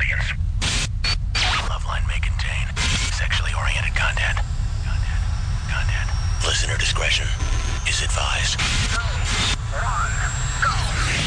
audience. Loveline may contain sexually oriented content. Listener discretion is advised. Go.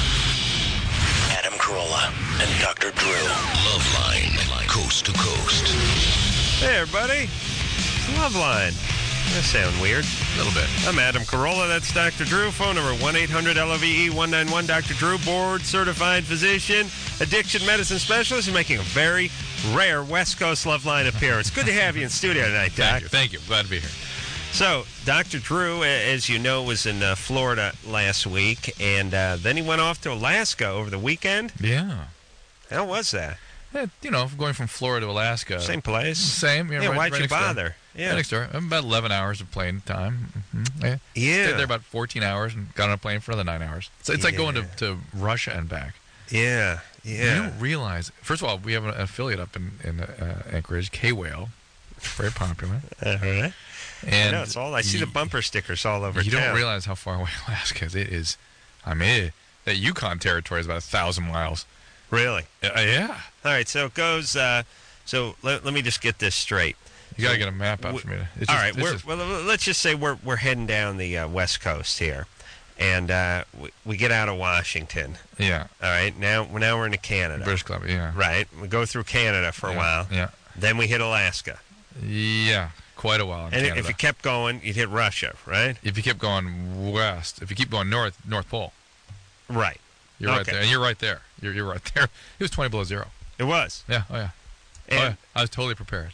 Adam Carolla and Dr. Drew. Loveline, coast to coast. Hey, everybody. Loveline. That sounds weird. A little bit. I'm Adam Carolla. That's Dr. Drew. Phone number 1-800-LOVE-191. Dr. Drew, board-certified physician, addiction medicine specialist, and making a very rare West Coast Loveline appearance. Good to have you in studio tonight, Doc. Thank you. Glad to be here. So, Dr. Drew, as you know, was in Florida last week, and then he went off to Alaska over the weekend. Yeah. How was that? Going from Florida to Alaska. Same place? Same. Yeah, why'd you bother? Yeah. Right next door. About 11 hours of plane time. Mm-hmm. Yeah. Stayed there about 14 hours and got on a plane for another 9 hours. So it's like going to Russia and back. Yeah. You don't realize. First of all, we have an affiliate up in Anchorage, K-Whale. Very popular. All right. And I know, I see the bumper stickers all over You town. don't realize how far away Alaska is. It is, that Yukon territory is about 1,000 miles. Really? Yeah. All right, so it goes, so let me just get this straight. You got to get a map out for me. Let's just say we're heading down the West Coast here, and we get out of Washington. Yeah. All right, now we're into Canada. British Columbia, yeah. Right, we go through Canada for a while. Yeah. Then we hit Alaska. Yeah, quite a while in Canada. And if you kept going, you'd hit Russia, right? If you kept going west, if you keep going north Pole. Right. You're right there. And you're right there. You're right there. It was 20 below zero. It was. Yeah. Oh, yeah. I was totally prepared.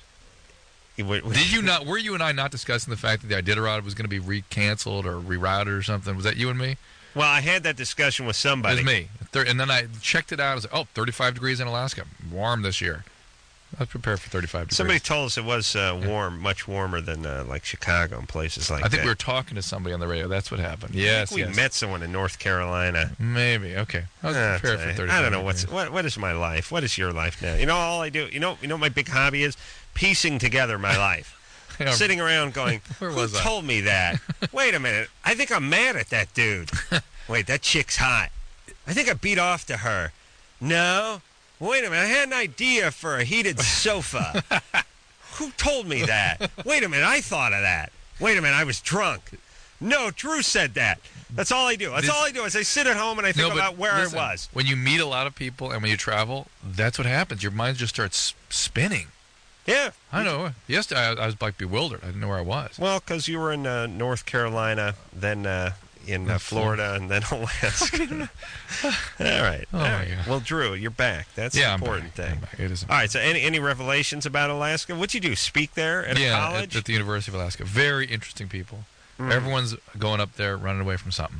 Did you not? Were you and I not discussing the fact that the Iditarod was going to be canceled or rerouted or something? Was that you and me? Well, I had that discussion with somebody. It was me. And then I checked it out. I was like, 35 degrees in Alaska. Warm this year. I was prepared for 35 degrees. Somebody told us it was warm, much warmer than like Chicago and places like that. I think we were talking to somebody on the radio. That's what happened. Yes, we met someone in North Carolina. Maybe. Okay. I was prepared for 35 I don't know degrees. what is my life? What is your life now? You know, all I do. You know what my big hobby is? Piecing together my life. Sitting around going, who told me that? Wait a minute. I think I'm mad at that dude. Wait, that chick's hot. I think I beat off to her. No. Wait a minute, I had an idea for a heated sofa. Who told me that? Wait a minute, I thought of that. Wait a minute, I was drunk. No, Drew said that. That's all I do. All I do is I sit at home and I think about where I was. When you meet a lot of people and when you travel, that's what happens. Your mind just starts spinning. Yeah. I know. Yesterday, I was like bewildered. I didn't know where I was. Well, because you were in North Carolina, then in Florida, and then Alaska. All right. Oh, my God. Well, Drew, you're back. That's the important thing. I'm back. It is important. All right, so any revelations about Alaska? What'd you do, speak there at a college? At the University of Alaska. Very interesting people. Everyone's going up there running away from something.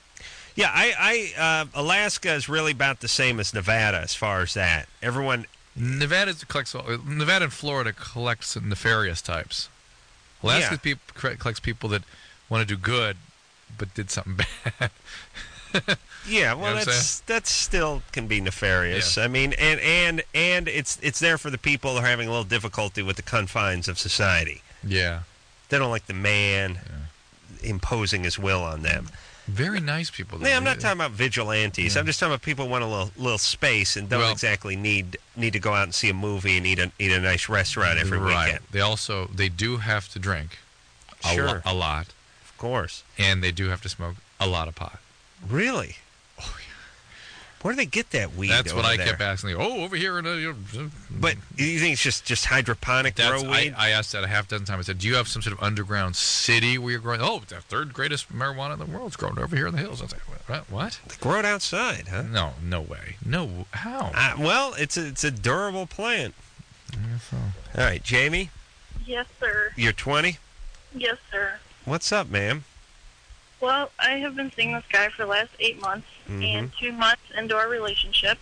Yeah, Alaska is really about the same as Nevada as far as that. Nevada and Florida collects nefarious types. Alaska collects people that want to do good, but did something bad. Yeah, well, that still can be nefarious. Yeah. I mean, and it's there for the people that are having a little difficulty with the confines of society. Yeah, they don't like the man imposing his will on them. Very nice people. Yeah, I'm not talking about vigilantes. I'm just talking about people who want a little space and don't exactly need to go out and see a movie and eat a nice restaurant every weekend. They do have to drink a lot. Of course. And they do have to smoke a lot of pot. Really? Oh, yeah. Where do they get that weed? That's what I there? kept asking. Over here. But you think it's just hydroponic grow weed? I asked that a half dozen times. I said, do you have some sort of underground city where you're growing? Oh, the third greatest marijuana in the world is grown over here in the hills. I was like, what? They grow it outside, huh? No way. No, how? Well, it's a durable plant. I guess so. All right, Jamie? Yes, sir. You're 20? Yes, sir. What's up, ma'am? Well, I have been seeing this guy for the last 8 months, and 2 months into our relationship,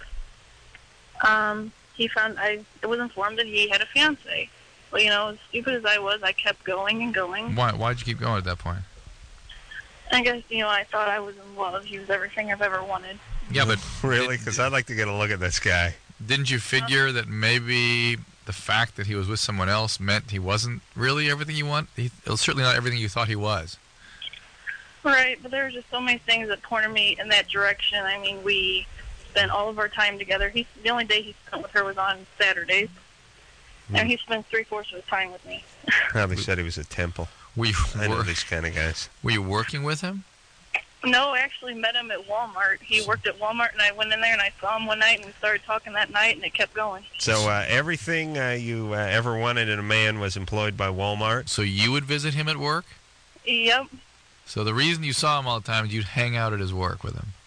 he found I was informed that he had a fiance. Well, as stupid as I was, I kept going and going. Why'd you keep going at that point? I guess, I thought I was in love. He was everything I've ever wanted. Yeah, but... Really? Because I'd like to get a look at this guy. Didn't you figure that maybe the fact that he was with someone else meant he wasn't really everything you want? It was certainly not everything you thought he was. Right, but there were just so many things that pointed me in that direction. I mean, we spent all of our time together. The only day he spent with her was on Saturdays. And he spends 3/4 of his time with me. Probably said he was at Temple. I know these kind of guys. Were you working with him? No, I actually met him at Walmart. He worked at Walmart, and I went in there, and I saw him one night, and we started talking that night, and it kept going. So everything you ever wanted in a man was employed by Walmart? So you would visit him at work? Yep. So the reason you saw him all the time is you'd hang out at his work with him?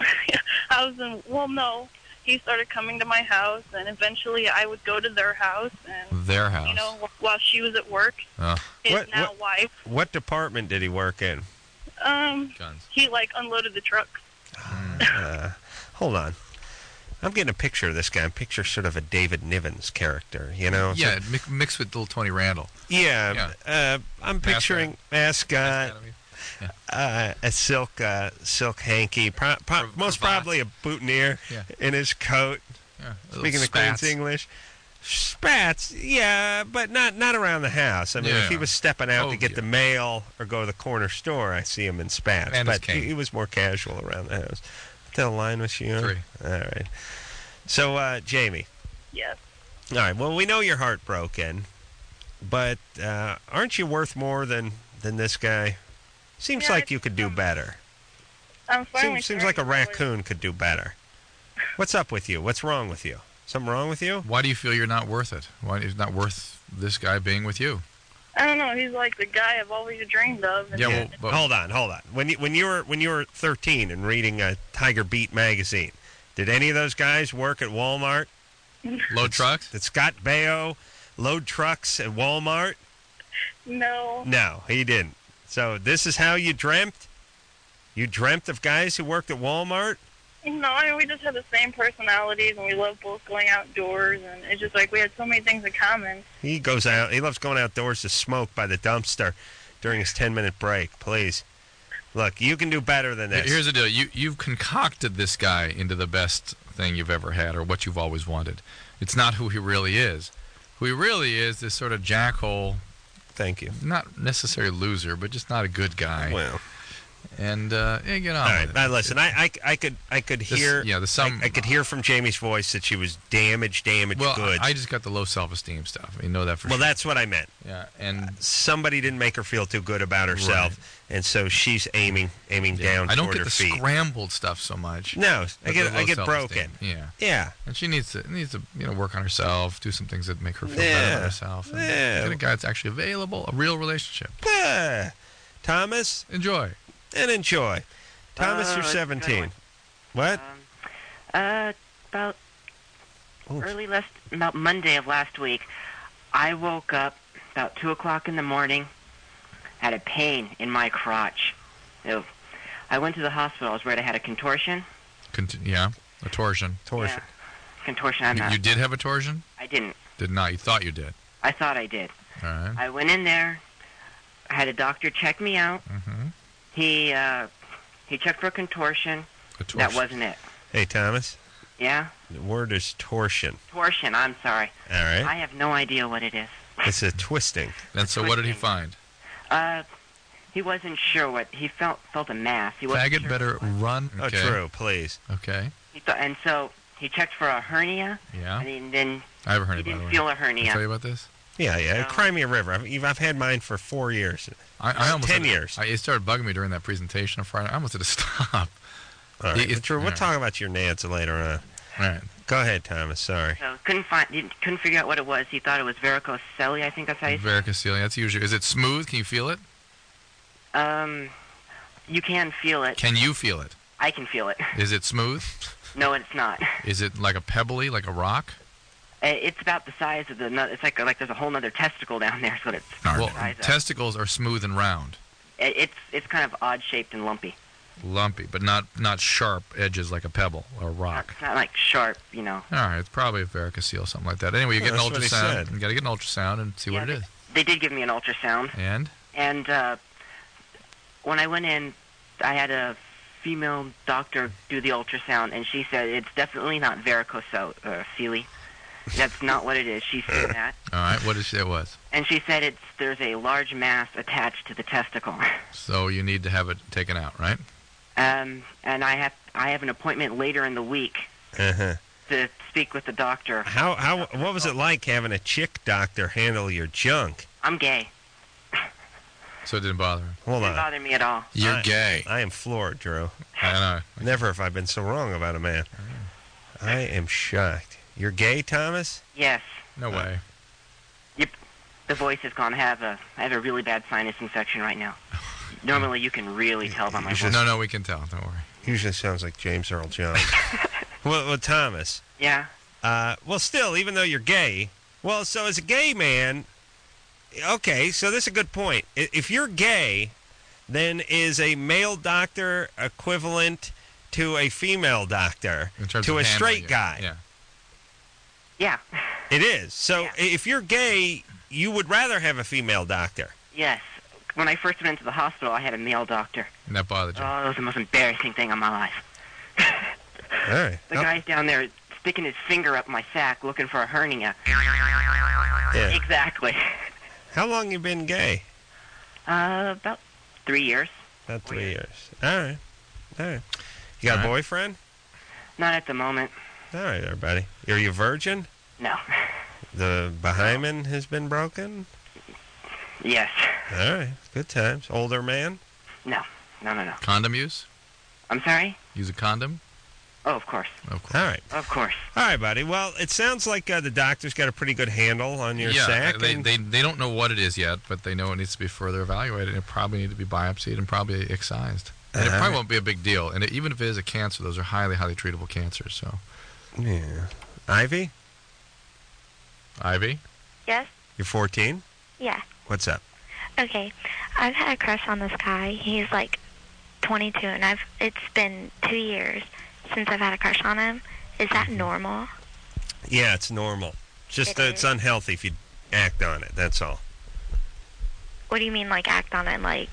No. He started coming to my house, and eventually I would go to their house. And, their house? While she was at work. His wife. What department did he work in? Guns. He, unloaded the trucks. Hold on. I'm getting a picture of this guy. I'm picturing sort of a David Nivens character, Yeah, mixed with little Tony Randall. Yeah. I'm picturing Mascot. A silk hanky, most probably a boutonniere in his coat. Yeah, speaking the Queen's English. Spats, yeah, but not around the house. I mean, if he was stepping out to get the mail or go to the corner store, I see him in spats. And but he was more casual around the house. What the line was she on? 3. All right. So, Jamie. Yes. All right. Well, we know you're heartbroken, but aren't you worth more than this guy? Seems like you could do better. I'm finally Seems like a raccoon could do better. What's up with you? What's wrong with you? Something wrong with you? Why do you feel you're not worth it? Why is it not worth this guy being with you? I don't know. He's like the guy I've always dreamed of. But hold on. When you were 13 and reading Tiger Beat magazine, did any of those guys work at Walmart? Load trucks? Did Scott Baio load trucks at Walmart? No. No, he didn't. So this is how you dreamt? You dreamt of guys who worked at Walmart? No, we just had the same personalities, and we love both going outdoors, and it's just like we had so many things in common. He goes out. He loves going outdoors to smoke by the dumpster during his 10-minute break. Please. Look, you can do better than this. Here's the deal. You've concocted this guy into the best thing you've ever had or what you've always wanted. It's not who he really is. Who he really is this sort of jackhole. Thank you. Not necessarily loser, but just not a good guy. Well. And get on. All right, with it. now listen. I could hear. I could hear from Jamie's voice that she was damaged goods. I just got the low self-esteem stuff. You know that for sure. Well, that's what I meant. Yeah, and somebody didn't make her feel too good about herself, and so she's aiming down. I don't toward get her the feet. Scrambled stuff so much. No, I get broken. Yeah. And she needs to work on herself, do some things that make her feel better about herself. And get a guy that's actually available, a real relationship. Thomas, enjoy. Thomas, you're 17. What? About Monday of last week, I woke up about 2 o'clock in the morning, had a pain in my crotch. I went to the hospital. I was worried I had a contortion. A torsion. Yeah. Contortion. You did have a torsion? I didn't. Did not. You thought you did. I thought I did. All right. I went in there. I had a doctor check me out. Mm-hmm. He checked for a contortion. That wasn't it. Hey, Thomas. Yeah? The word is torsion. Torsion, I'm sorry. All right. I have no idea what it is. It's a twisting. And so what did he find? He wasn't sure what... He felt a mass. Faggot better run. Okay. Oh, true, please. Okay. And so he checked for a hernia. Yeah. And then I have a hernia, he didn't feel a hernia. Can I tell you about this? Yeah. No. Crimea River. I've had mine for 4 years. I almost 10 years. It started bugging me during that presentation on Friday. I almost had to stop. All right. We'll talk about your Nance later on. All right. Go ahead, Thomas. Sorry. So couldn't figure out what it was. He thought it was varicocele. I think that's how you say it. Varicocele. That's usually. Is it smooth? Can you feel it? You can feel it. Can you feel it? I can feel it. Is it smooth? No, it's not. Is it like a pebbly, like a rock? It's about the size of the nut. It's like there's a whole other testicle down there. So it's testicles are smooth and round. It's kind of odd shaped and lumpy. Lumpy, but not sharp edges like a pebble or a rock. It's not like sharp, All right, it's probably a varicocele, something like that. Anyway, you get an ultrasound. You got to get an ultrasound and see what it is. They did give me an ultrasound. And when I went in, I had a female doctor do the ultrasound, and she said it's definitely not varicocele. That's not what it is. She said that. All right, what did she say it was? And she said there's a large mass attached to the testicle. So you need to have it taken out, right? And I have an appointment later in the week to speak with the doctor. What was it like having a chick doctor handle your junk? I'm gay. So it didn't bother him. Hold It on. didn't bother me at all. You're gay. I am floored, Drew. I know. Never have I been so wrong about a man. I am shocked. You're gay, Thomas? Yes. No way. Yep. The voice has gone. I have a really bad sinus infection right now. Normally you can really tell by my voice. No, we can tell. Don't worry. Usually sounds like James Earl Jones. well, Thomas. Yeah. Well, still, even though you're gay, so as a gay man, okay, so this is a good point. If you're gay, then is a male doctor equivalent to a female doctor, to a straight guy? Yeah. Yeah. It is. So Yeah. if you're gay, you would rather have a female doctor. Yes. When I first went into the hospital, I had a male doctor. And that bothered you. Oh, it was the most embarrassing thing in my life. All right. The guy's down there sticking his finger up my sack looking for a hernia. Yeah. Exactly. How long you been gay? About 3 years. About 3 years. All right. You got a boyfriend? Not at the moment. All right, everybody. Are you a virgin? No. The Bahyman has been broken? Yes. All right. Good times. Older man? No. Condom use? I'm sorry? Use a condom? Oh, of course. Of course. All right. Of course. All right, buddy. Well, it sounds like the doctor's got a pretty good handle on your sack. They don't know what it is yet, but they know it needs to be further evaluated. It probably need to be biopsied and probably excised. And it probably won't be a big deal. And even if it is a cancer, those are highly, highly treatable cancers. So, yeah. Ivy? Yes? You're 14? Yeah. What's up? Okay. I've had a crush on this guy. He's like 22, and it's been 2 years since I've had a crush on him. Is that normal? Yeah, it's normal. Just it's unhealthy if you act on it. That's all. What do you mean, like, act on it? Like,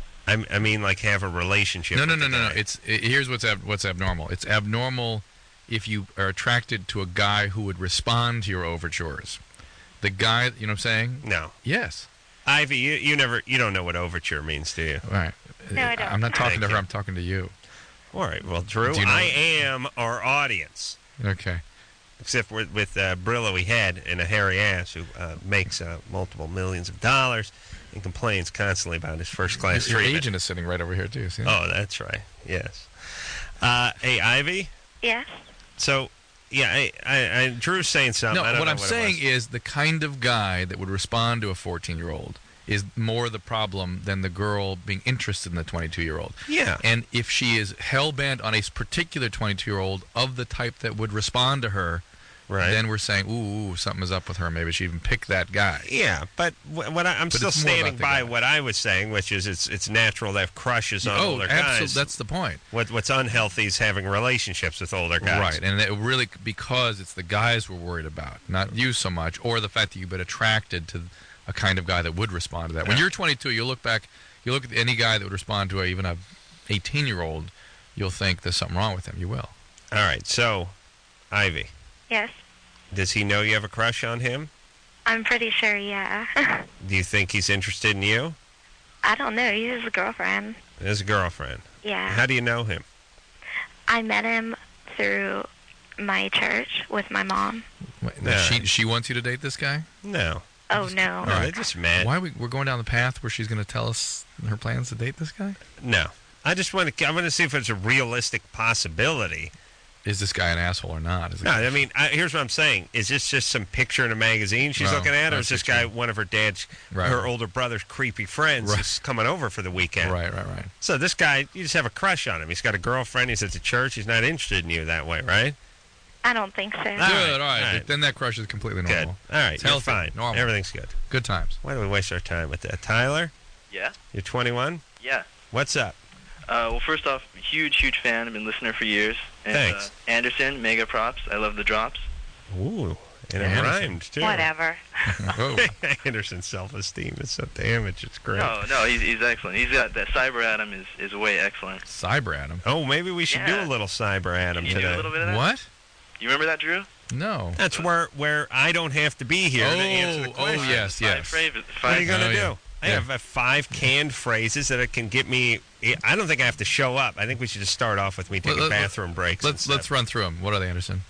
I mean, like, have a relationship. No. with the guy. Here's what's abnormal. It's abnormal if you are attracted to a guy who would respond to your overtures. The guy, you know what I'm saying? No. Yes. Ivy, you don't know what overture means, do you? All right. No, I don't. I'm not talking Thank to her. you. I'm talking to you. All right. Well, Drew, Do you know- I am our audience. Okay. Except with Brillo, we had and a hairy ass who makes multiple millions of dollars and complains constantly about his first-class Your treatment. agent is sitting right over here too. See? Oh, that's right. Yes. Hey, Ivy. yes? So, yeah, I Drew's saying something. No, I don't what know I'm what saying it was. is the kind of guy that would respond to a 14-year-old is more the problem than the girl being interested in the 22-year-old. Yeah. And if she is hell-bent on a particular 22-year-old of the type that would respond to her, right. then we're saying, ooh, something is up with her. Maybe she even picked that guy. Yeah, but I'm still it's more standing about the by guy. what I was saying, which is it's natural to have crushes on older guys. absolutely. That's the point. What's unhealthy is having relationships with older guys. Right, and it really because it's the guys we're worried about, not you so much, or the fact that you've been attracted to a kind of guy that would respond to that. When you're 22, you look back, you look at any guy that would respond to even a 18-year-old, you'll think there's something wrong with him. You will. All right, so, Ivy, Yes? does he know you have a crush on him? I'm pretty sure, yeah. Do you think he's interested in you? I don't know. He's a girlfriend. As a girlfriend. Yeah. How do you know him? I met him through my church with my mom. Wait, No. She wants you to date this guy? No. Oh, no. No, they just met. Why we're going down the path where she's going to tell us her plans to date this guy? No. I want to see if it's a realistic possibility. Is this guy an asshole or not? Is it- No, I mean, here's what I'm saying. Is this just some picture in a magazine she's No, looking at, or I is this see what you guy one of her dad's, Right. her older brother's creepy friends Right. who's coming over for the weekend? Right. So this guy, you just have a crush on him. He's got a girlfriend. He's at the church. He's not interested in you that way, right? I don't think so. Ah. Good, all all right. right. Then that crush is completely Good. normal. All right, It's you're healthy, fine. normal. Everything's good. Good times. Why do we waste our time with that? Tyler, Yeah? you're 21? Yeah. What's up? Well, first off, huge fan. I've been listening for years. And, Thanks. Anderson, mega props. I love the drops. Ooh, and it Anderson. rhymed, too. Whatever. Whoa. Anderson's self-esteem is so damaged. It's great. No, he's excellent. He's got that Cyber Adam is way excellent. Cyber Adam. Oh, maybe we should do Yeah. a little Cyber Adam Can you today. do a little bit of that? What? You remember that, Drew? No. That's where I don't have to be here to answer the question. yes. Five What are you going to Oh, do? yeah. I have 5 canned phrases that can get me. I don't think I have to show up. I think we should just start off with me taking bathroom breaks. Let's run through them. What are they, Anderson?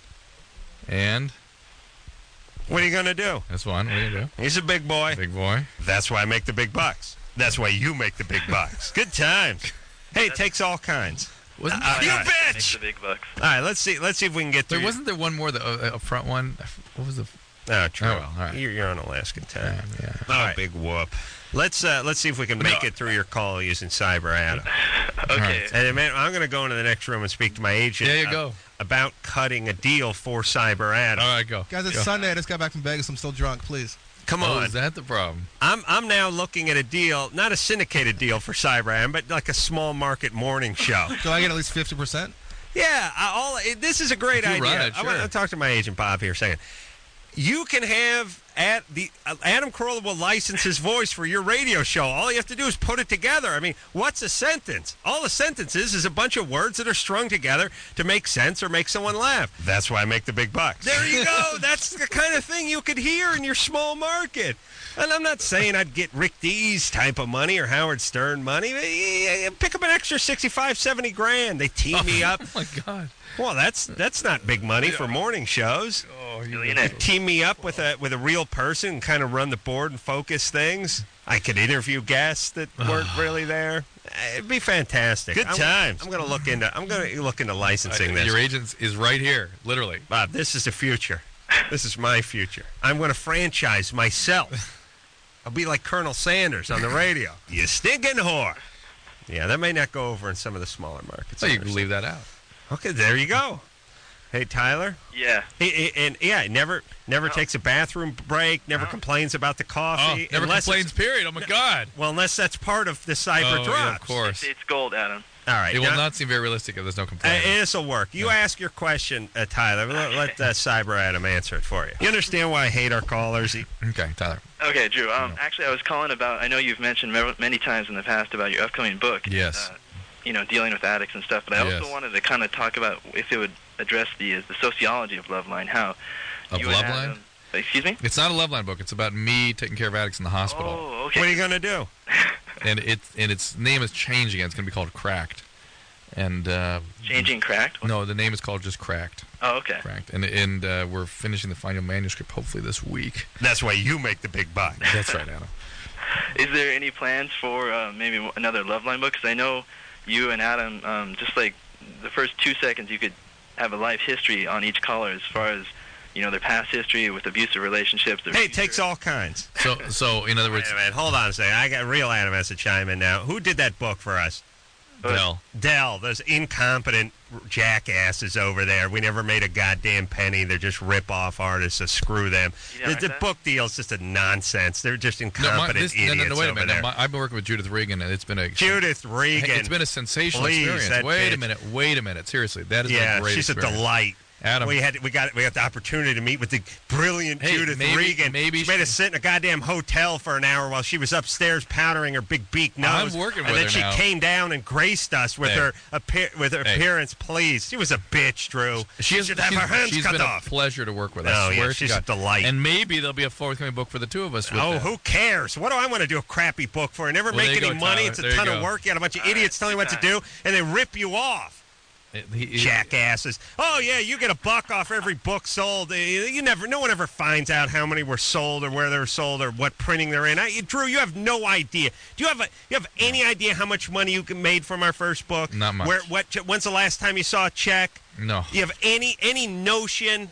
And what are you gonna do? That's one. What are you gonna do? He's a big boy. Big boy. That's why I make the big bucks. That's why you make the big bucks. Good times. Hey, it takes all kinds. Wasn't you Make bitch! the big bucks. All right, let's see if we can get through. Wasn't there one more, a front one? What was the? Oh, true. Oh, well, all right. You're on Alaskan time. Yeah. All right. Big whoop. Let's see if we can make it through your call using Cyber Adam. Okay. And man, I'm going to go into the next room and speak to my agent. There you go. About cutting a deal for Cyber Adam. All right, go. Guys, it's Sunday. I just got back from Vegas. I'm still drunk. Please. Come on. Is that the problem? I'm now looking at a deal, not a syndicated deal for Cyber Adam, but like a small market morning show. Do I get at least 50%? Yeah. This is a great If you idea. run it, I want sure. to talk to my agent Bob here a second. You can have Adam Carolla will license his voice for your radio show. All you have to do is put it together. I mean, what's a sentence? All a sentence is a bunch of words that are strung together to make sense or make someone laugh. That's why I make the big bucks. There you go. That's the kind of thing you could hear in your small market. And I'm not saying I'd get Rick Dees type of money or Howard Stern money. Pick up an extra 65, 70 grand. They team me up. Oh my God. Well, that's not big money for morning shows. Oh, Team me up with a real person and kind of run the board and focus things. I could interview guests that weren't really there. It'd be fantastic. Good times. I'm going to look into licensing this. Your agent is right here, literally. Bob, this is the future. This is my future. I'm going to franchise myself. I'll be like Colonel Sanders on the radio. You stinking whore. Yeah, that may not go over in some of the smaller markets. So you can leave that out. Okay, there you go. Hey, Tyler. Yeah. He never takes a bathroom break. Never complains about the coffee. Never complains. Period. Oh my God. Well, unless that's part of the cyber drops. Yeah, of course. It's gold, Adam. All right. It will not seem very realistic if there's no complaint. This will work. You ask your question, Tyler. Let Cyber Adam answer it for you. You understand why I hate our callers? Okay, Tyler. Okay, Drew. Actually, I was calling about. I know you've mentioned many times in the past about your upcoming book. Yes. Dealing with addicts and stuff. But I also wanted to kind of talk about if it would address the sociology of Loveline. How of you and Loveline? Adam, excuse me. It's not a Loveline book. It's about me taking care of addicts in the hospital. Oh, okay. What are you going to do? And its name is changing. It's going to be called Cracked. And Changing Cracked? No, the name is called just Cracked. Oh, okay. Cracked. And we're finishing the final manuscript hopefully this week. That's why you make the big bucks. That's right, Adam. Is there any plans for maybe another Loveline book? Because I know you and Adam, just like the first 2 seconds, you could have a life history on each caller as far as, their past history with abusive relationships. Hey, it takes all kinds. So in other words... Wait a minute, hold on a second. I got real Adam has to chime in now. Who did that book for us? Dell. Those incompetent jackasses over there. We never made a goddamn penny. They're just rip-off artists, so screw them. The book deal's just a nonsense. They're just incompetent idiots. No, wait a minute. I've been working with Judith Regan, and it's been a... Judith Regan. It's been a sensational experience. Wait a minute. Seriously, that is a great she's experience. A delight. Adam, we got the opportunity to meet with the brilliant Judith Regan. Maybe she made us sit in a goddamn hotel for an hour while she was upstairs powdering her big beak nose. I'm working with her now. And then she came down and graced us with her appearance. Please, she was a bitch, Drew. She should have her hands cut off. She's been a pleasure to work with. Oh yeah, she's a delight. And maybe there'll be a forthcoming book for the two of us. Who cares? What do I want to do a crappy book for? I never make any money. Tyler. It's a ton of work. You got a bunch of idiots telling you what to do, and they rip you off. Jackasses. Oh yeah, you get $1 off every book sold. No one ever finds out how many were sold or where they were sold or what printing they're in. Drew, you have no idea. Do you have any idea how much money you made from our first book? Not much. When's the last time you saw a check? No. Do you have any notion,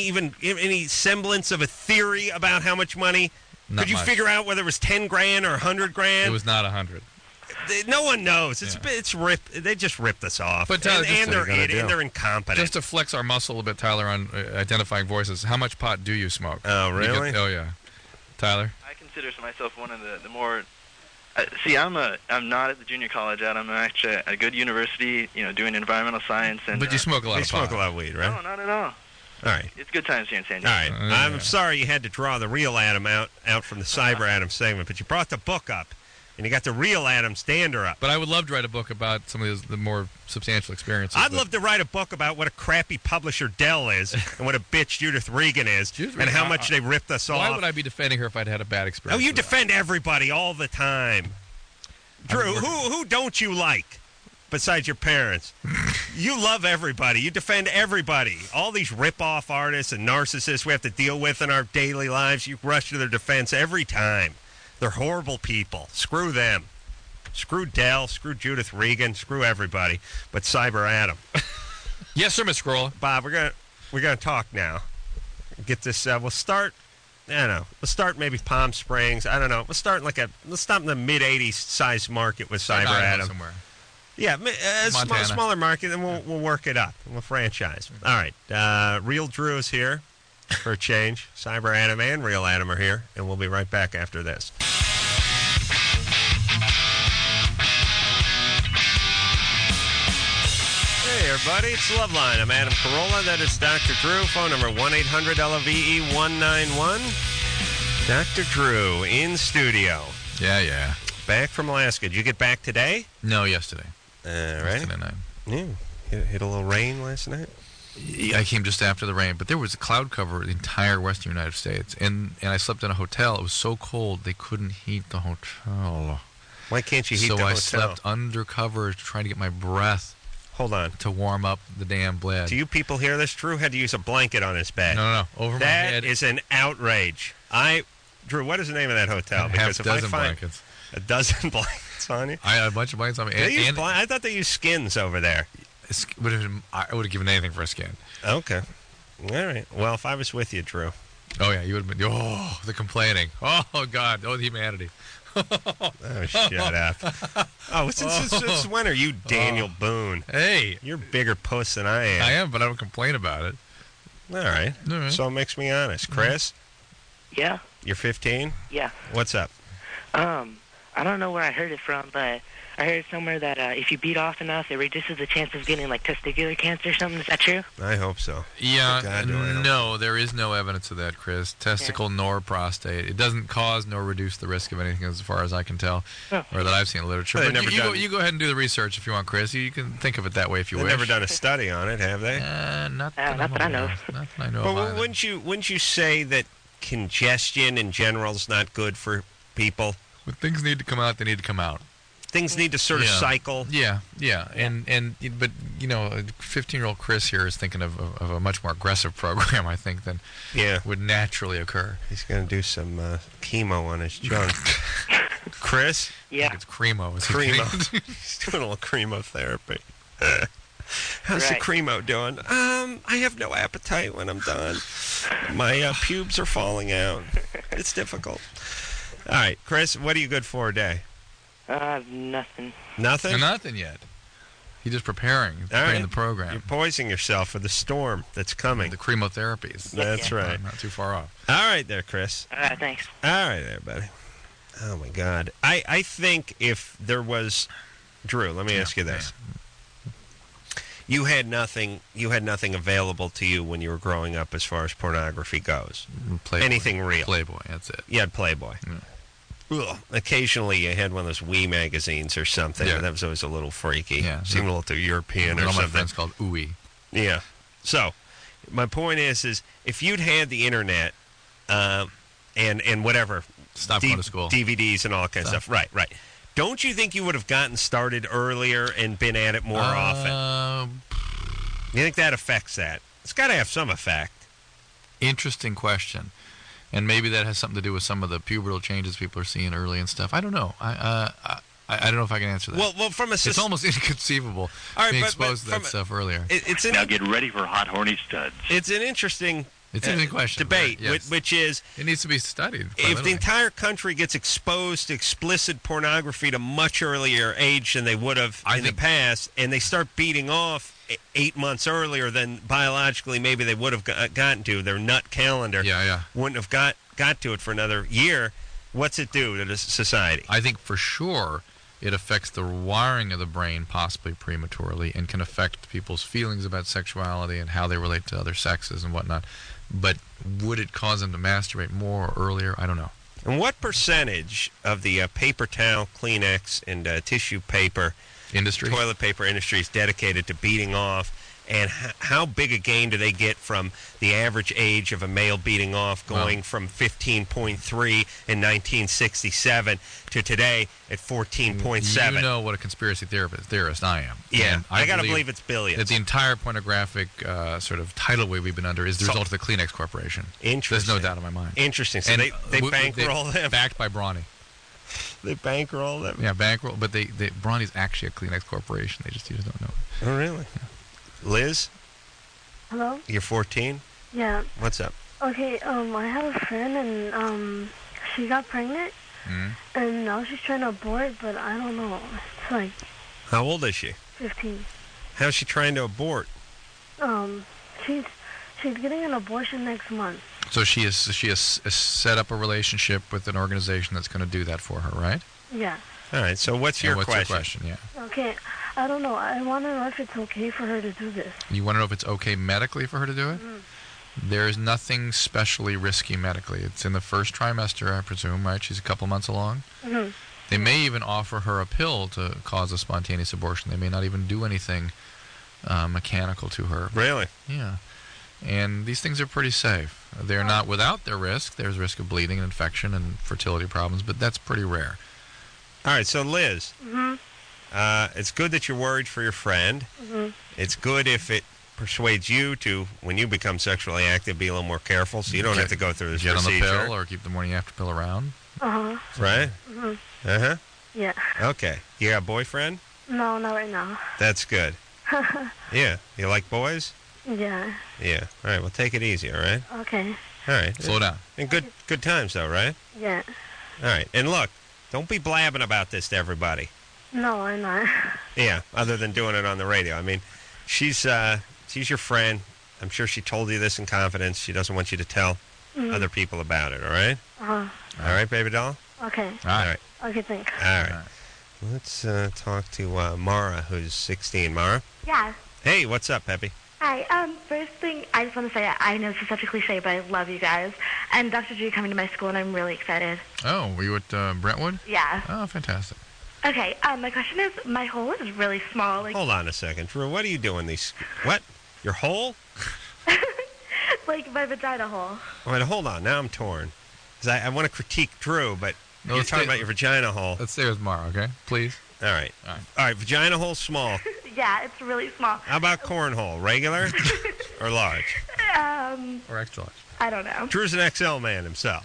any semblance of a theory about how much money? Not Could you much. figure out whether it was 10 grand or 100 grand? It was not 100. No one knows. It's ripped. They just ripped us off. But Tyler, they're incompetent. Just to flex our muscle a bit, Tyler, on identifying voices. How much pot do you smoke? Oh, really? Oh, yeah. Tyler? I consider myself one of the more. See, I'm not at the junior college, Adam. I'm actually at a good university, doing environmental science. And but you smoke a lot of pot. You smoke a lot of weed, right? No, not at all. All right. It's good times here in San Diego. All right. I'm sorry you had to draw the real Adam out from the Cyber Adam segment, but you brought the book up. And you got the real Adam Standerup. But I would love to write a book about some of the more substantial experiences. I'd love to write a book about what a crappy publisher Dell is and what a bitch Judith Regan is and how much they ripped us off. Why would I be defending her if I'd had a bad experience? Oh, you defend everybody all the time. Drew, who don't you like besides your parents? You love everybody. You defend everybody. All these rip-off artists and narcissists we have to deal with in our daily lives, you rush to their defense every time. They're horrible people. Screw them. Screw Dell. Screw Judith Regan. Screw everybody. But Cyber Adam. Yes, sir, Miss Scroll. Bob, we're gonna talk now. Get this. We'll start. I don't know. We'll start maybe Palm Springs. I don't know. Let's start in the mid-80s size market with Cyber Adam. Somewhere. Yeah, smaller market, and we'll work it up. We'll franchise. All right. Real Drew is here for a change. Cyber Adam and Real Adam are here, and we'll be right back after this. Hey, everybody, it's Loveline. I'm Adam Carolla. That is Dr. Drew. Phone number 1-800-LOVE-191. Dr. Drew in studio. Yeah. Back from Alaska. Did you get back today? No, yesterday. Right. Yesterday night. Yeah. Hit a little rain last night? I came just after the rain, but there was a cloud cover the entire western United States, and I slept in a hotel. It was so cold they couldn't heat the hotel. Why can't you heat the hotel? So I slept under cover trying to get my breath. Hold on. To warm up the damn bed. Do you people hear this? Drew had to use a blanket on his bed. No. Over my head. That is an outrage. Drew, what is the name of that hotel? Because if I find blankets. A dozen blankets on you? I had a bunch of blankets on me. I thought they used skins over there. I would have given anything for a skin. Okay. All right. Well, if I was with you, Drew. Oh, yeah, you would have been. Oh, the complaining. Oh, God. Oh, the humanity. Oh, shut up. Oh, since when are you Daniel Boone? Hey. You're a bigger puss than I am. I am, but I don't complain about it. All right. So it makes me honest. Chris? Yeah. You're 15? Yeah. What's up? I don't know where I heard it from, but I heard somewhere that if you beat off enough, it reduces the chance of getting, like, testicular cancer or something. Is that true? I hope so. Yeah, no, there is no evidence of that, Chris. Testicle nor prostate. It doesn't cause nor reduce the risk of anything as far as I can tell, or that I've seen in literature. But you go ahead and do the research if you want, Chris. You can think of it that way if you wish. They've never done a study on it, have they? Not that I know. Not that I know of. Well, wouldn't you say that congestion in general is not good for people? When things need to come out, they need to come out. Things need to sort of cycle. Yeah. But 15-year-old Chris here is thinking of a much more aggressive program, I think, than would naturally occur. He's going to do some chemo on his junk. Chris? Yeah. I think it's Cremo. He's doing a little chemotherapy. How's the Cremo doing? I have no appetite when I'm done. My pubes are falling out. It's difficult. All right, Chris, what are you good for a day? Nothing. Nothing? Nothing yet. You're just preparing the program. You're poising yourself for the storm that's coming. The chemotherapies. That's right. Not too far off. All right there, Chris. All right, thanks. All right there, buddy. Oh, my God. I think if there was... Drew, let me ask you this. You had nothing available to you when you were growing up as far as pornography goes. Playboy. Anything real. Playboy, that's it. You had Playboy. Ugh. Occasionally you had one of those Wee magazines or something. Yeah. That was always a little freaky. Yeah. Seemed a little too European or something. something. My friends called Ooey. Yeah. So, my point is if you'd had the internet and whatever. Stop going to school. DVDs and all that kind of stuff. Right. Don't you think you would have gotten started earlier and been at it more often? You think that affects that? It's got to have some effect. Interesting question. And maybe that has something to do with some of the pubertal changes people are seeing early and stuff. I don't know. I don't know if I can answer that. Well, it's almost inconceivable being exposed to that stuff earlier. Now get ready for hot, horny studs. It's an interesting... It's an question. Debate, right? Yes. which is... It needs to be studied. If the entire country gets exposed to explicit pornography at a much earlier age than they would have in the past, and they start beating off 8 months earlier than biologically maybe they would have gotten to, their nut calendar wouldn't have got to it for another year, what's it do to the society? I think for sure it affects the wiring of the brain, possibly prematurely, and can affect people's feelings about sexuality and how they relate to other sexes and whatnot. But would it cause them to masturbate more or earlier? I don't know. And what percentage of the paper towel, Kleenex, and tissue paper industry, toilet paper industry is dedicated to beating off? And how big a gain do they get from the average age of a male beating off going from 15.3 in 1967 to today at 14.7? You know what a conspiracy theorist I am. Yeah, and I got to believe it's billions. That the entire pornographic sort of tidal wave we've been under is the result of the Kleenex Corporation. Interesting. There's no doubt in my mind. Interesting. So they bankroll them. Backed by Brawny. They bankroll them? Yeah, bankroll. But Brawny's actually a Kleenex Corporation. You just don't know it. Oh, really? Yeah. Liz? Hello? You're 14? Yeah. What's up? Okay, I have a friend, and she got pregnant, and now she's trying to abort, but I don't know. It's like... How old is she? 15. How's she trying to abort? She's getting an abortion next month. So she has set up a relationship with an organization that's going to do that for her, right? Yeah. All right, so what's your question? Your question? Yeah. Okay, I don't know. I want to know if it's okay for her to do this. You want to know if it's okay medically for her to do it? There is nothing specially risky medically. It's in the first trimester, I presume, right? She's a couple months along. They may even offer her a pill to cause a spontaneous abortion. They may not even do anything mechanical to her. Really? Yeah. And these things are pretty safe. They're not without their risk. There's risk of bleeding and infection and fertility problems, but that's pretty rare. All right, so Liz, it's good that you're worried for your friend. It's good if it persuades you to, when you become sexually active, be a little more careful so you don't have to go through this procedure. Get on the pill or keep the morning after pill around. Right? Yeah. Okay. You got a boyfriend? No, not right now. That's good. Yeah. You like boys? Yeah. Yeah. All right, well, take it easy, all right? Okay. All right. Slow down. And good times, though, right? Yeah. All right. And look, don't be blabbing about this to everybody. No, I'm not. Yeah, other than doing it on the radio. I mean, she's your friend. I'm sure she told you this in confidence. She doesn't want you to tell other people about it, all right? All right, baby doll? Okay. All right. Okay, thanks. All right. Let's talk to Mara, who's 16. Mara? Yeah. Hey, what's up, Peppy? Hi. First thing, I just want to say, I know this is such a cliche, but I love you guys. And Dr. Drew coming to my school, and I'm really excited. Oh, were you at Brentwood? Yeah. Oh, fantastic. Okay, my question is, my hole is really small. Like, hold on a second. Drew, what are you doing? What? Your hole? Like my vagina hole. Wait, hold on. Now I'm torn. Because I want to critique Drew, but you're talking about your vagina hole. Let's stay with Mara, okay? Please. All right. All right, vagina hole small. Yeah, it's really small. How about cornhole? Regular or large? Or extra large? I don't know. Drew's an XL man himself.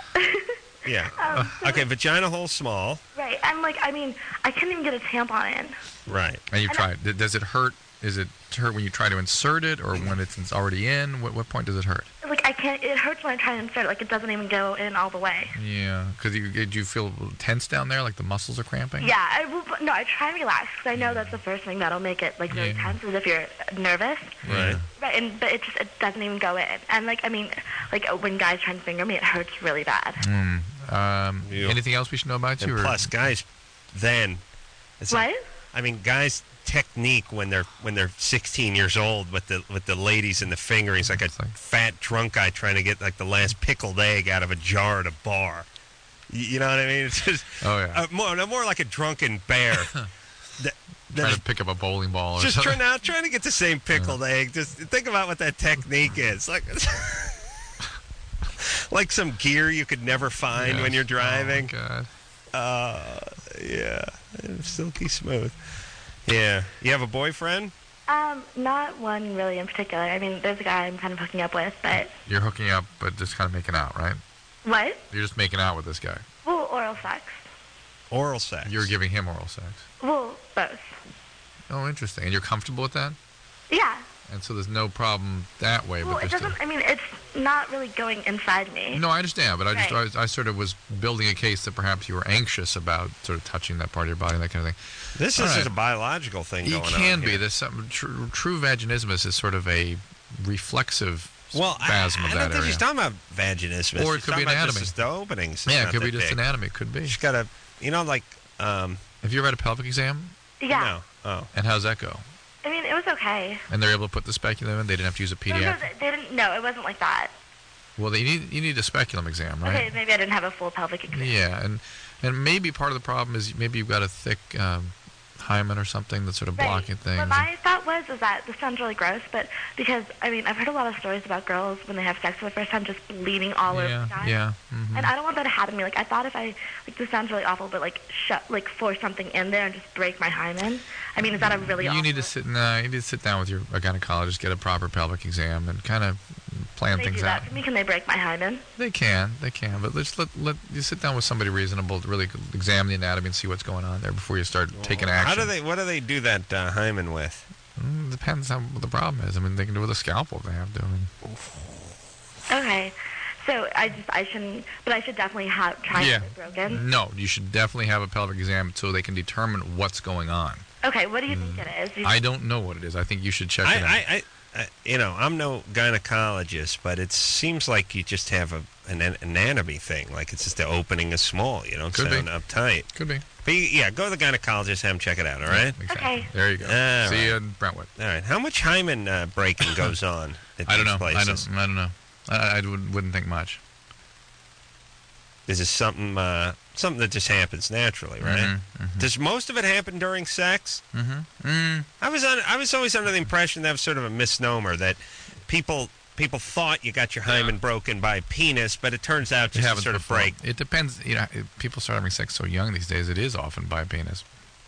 Yeah. Okay, vagina hole small. Right. I'm like, I mean, I couldn't even get a tampon in. Right. And you've tried. Does it hurt? Is it hurt when you try to insert it or when it's already in? What point does it hurt? Like, I can't, it hurts when I try to insert it. Like, it doesn't even go in all the way. Yeah. Because do you feel tense down there? Like the muscles are cramping? Yeah. I try and relax because I know that's the first thing that'll make it, like, really tense is if you're nervous. Right. Right. But it doesn't even go in. And, like, I mean, like, when guys try and finger me, it hurts really bad. Anything else we should know about you? And plus, guys, then. What? Like, I mean, guys' technique when they're 16 years old with the ladies and the fingerings, like a fat drunk guy trying to get like the last pickled egg out of a jar at a bar. You know what I mean? It's just more like a drunken bear. Trying to pick up a bowling ball or just something. trying to get the same pickled egg. Just think about what that technique is. Like some gear you could never find when you're driving. Oh, God. Yeah. Silky smooth. Yeah. You have a boyfriend? Not one really in particular. I mean, there's a guy I'm kind of hooking up with, but... You're hooking up, but just kind of making out, right? What? You're just making out with this guy. Well, oral sex. Oral sex? You're giving him oral sex. Well, both. Oh, interesting. And you're comfortable with that? Yeah. And so there's no problem that way. Well, but it doesn't... I mean, it's not really going inside me. No, I understand, but Right. I sort of was building a case that perhaps you were anxious about sort of touching that part of your body and that kind of thing. This is a biological thing going on. It can be. There's something. True vaginismus is sort of a reflexive spasm of that area. I don't think she's talking about vaginismus. Or it could be anatomy. Just the openings. Yeah, it could be just anatomy. It could be. She's got a, like... Have you ever had a pelvic exam? Yeah. No. Oh. And how's that go? I mean, it was okay. And they're able to put the speculum in? They didn't have to use a pediatric? No, they didn't. No, it wasn't like that. Well, you need a speculum exam, right? Okay, maybe I didn't have a full pelvic exam. Yeah, and maybe part of the problem is maybe you've got a thick hymen or something that's sort of blocking things. What my thought was that this sounds really gross, but because I've heard a lot of stories about girls when they have sex for the first time just bleeding all over the guy. Yeah. Mm-hmm. And I don't want that to happen to me. Like, I thought if I, this sounds really awful, but force something in there and just break my hymen. I mean, is that a really awful? You need to sit down with your gynecologist, get a proper pelvic exam, and kind of plan Can they things do that out. for me? Can they break my hymen? They can, but let's let you sit down with somebody reasonable to really examine the anatomy and see what's going on there before you start taking action. What do they do that hymen with? Depends on what the problem is. I mean, they can do it with a scalpel if they have to. Okay, so I should definitely try to get it broken. No, you should definitely have a pelvic exam so they can determine what's going on. Okay, what do you think it is? I don't know what it is. I think you should check it out. I'm no gynecologist, but it seems like you just have an anatomy thing. Like it's just the opening is small. You don't sound uptight. Could be. But go to the gynecologist, have him check it out. All right. Exactly. Okay. There you go. See you in Brentwood. All right. How much hymen breaking goes on at I don't these know. places? I don't know. I wouldn't think much. Is this something that just happens naturally, right? Mm-hmm. Does most of it happen during sex? Mm-hmm. I was always under the impression that was sort of a misnomer that people thought you got your hymen broken by penis, but it turns out just to sort of break. It depends. People start having sex so young these days. It is often by penis.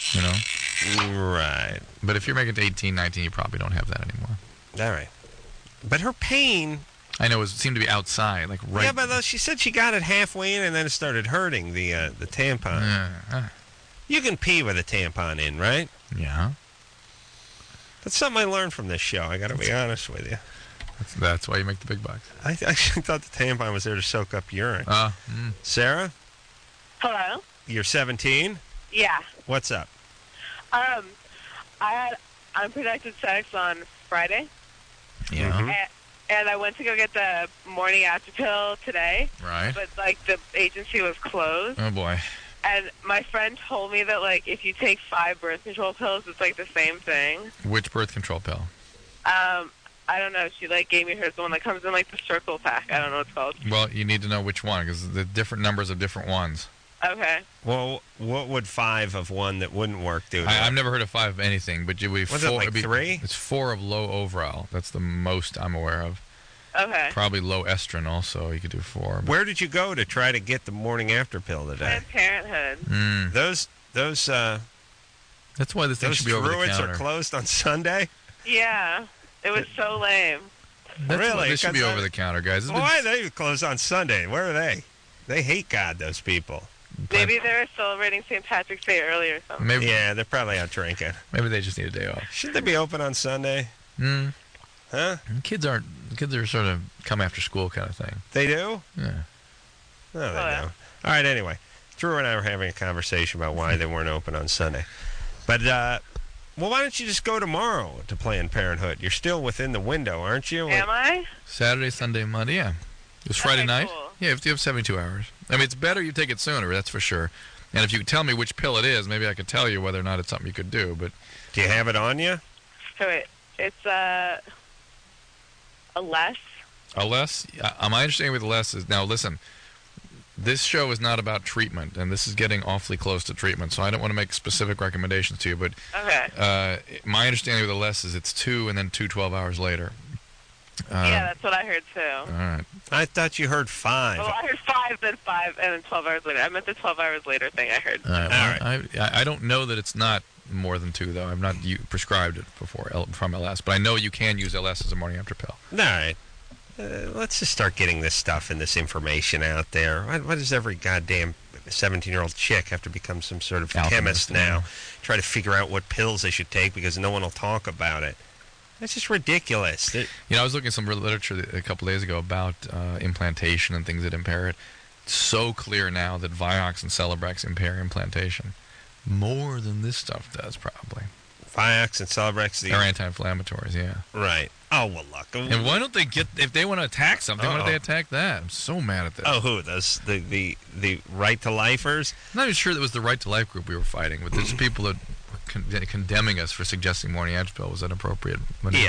Right. But if you're making it to 18, 19, you probably don't have that anymore. All right. But her pain. I know it seemed to be outside, like right. Yeah, but she said she got it halfway in and then it started hurting the tampon. Yeah. You can pee with a tampon in, right? Yeah. That's something I learned from this show. I got to be honest with you. That's why you make the big bucks. I actually thought the tampon was there to soak up urine. Sarah? Hello? You're 17? Yeah. What's up? I had unprotected sex on Friday. Yeah. And I went to go get the morning after pill today. Right. But, the agency was closed. Oh, boy. And my friend told me that, if you take 5 birth control pills, it's, the same thing. Which birth control pill? I don't know. She, gave me hers, the one that comes in, the circle pack. I don't know what it's called. Well, you need to know which one, because the different numbers of different ones. Okay. Well, what would 5 of one that wouldn't work do? I've never heard of 5 of anything, but it would be 4. It 3? It's 4 of low overall. That's the most I'm aware of. Okay. Probably low estrogen also. You could do 4. Where did you go to try to get the morning after pill today? Planned Parenthood. Those That's why this thing should be over the counter. Druids are closed on Sunday? Yeah. It was so lame. Really? This should be over the counter, guys. Why are they closed on Sunday? Where are they? They hate God, those people. Maybe they were celebrating St. Patrick's Day earlier or something. Yeah, they're probably out drinking. Maybe they just need a day off. Should they be open on Sunday? Huh? Kids are sort of come after school kind of thing. They do? Yeah. No, they don't. All right, anyway. Drew and I were having a conversation about why they weren't open on Sunday. But, why don't you just go tomorrow to Planned Parenthood? You're still within the window, aren't you? Am I? Saturday, Sunday, Monday, yeah. It was Friday night? Cool. Yeah, if you have 72 hours. I mean, it's better you take it sooner, that's for sure. And if you could tell me which pill it is, maybe I could tell you whether or not it's something you could do. But do you have it on you? So it's a less. A less? My understanding with the less is, now listen, this show is not about treatment, and this is getting awfully close to treatment, so I don't want to make specific recommendations to you, but my understanding with the less is it's 2 and then 2 12 hours later. Yeah, that's what I heard too. All right. I thought you heard 5. Well, I heard 5, then 5, and then 12 hours later. I meant the 12 hours later thing I heard. All right. I don't know that it's not more than 2, though. I've not prescribed it before from LS, but I know you can use LS as a morning after pill. All right. Let's just start getting this stuff and this information out there. Why does every goddamn 17-year-old chick have to become some sort of chemist now? Try to figure out what pills they should take because no one will talk about it. That's just ridiculous. I was looking at some literature a couple days ago about implantation and things that impair it. It's so clear now that Vioxx and Celebrex impair implantation more than this stuff does, probably. Vioxx and Celebrex, they're anti-inflammatories, yeah. Right. Oh, well, look. And why don't they if they want to attack something, why don't they attack that? I'm so mad at this. Oh, who? Those the right-to-lifers? I'm not even sure that was the right-to-life group we were fighting, but there's people that were condemning us for suggesting morning after pill was inappropriate. Yeah.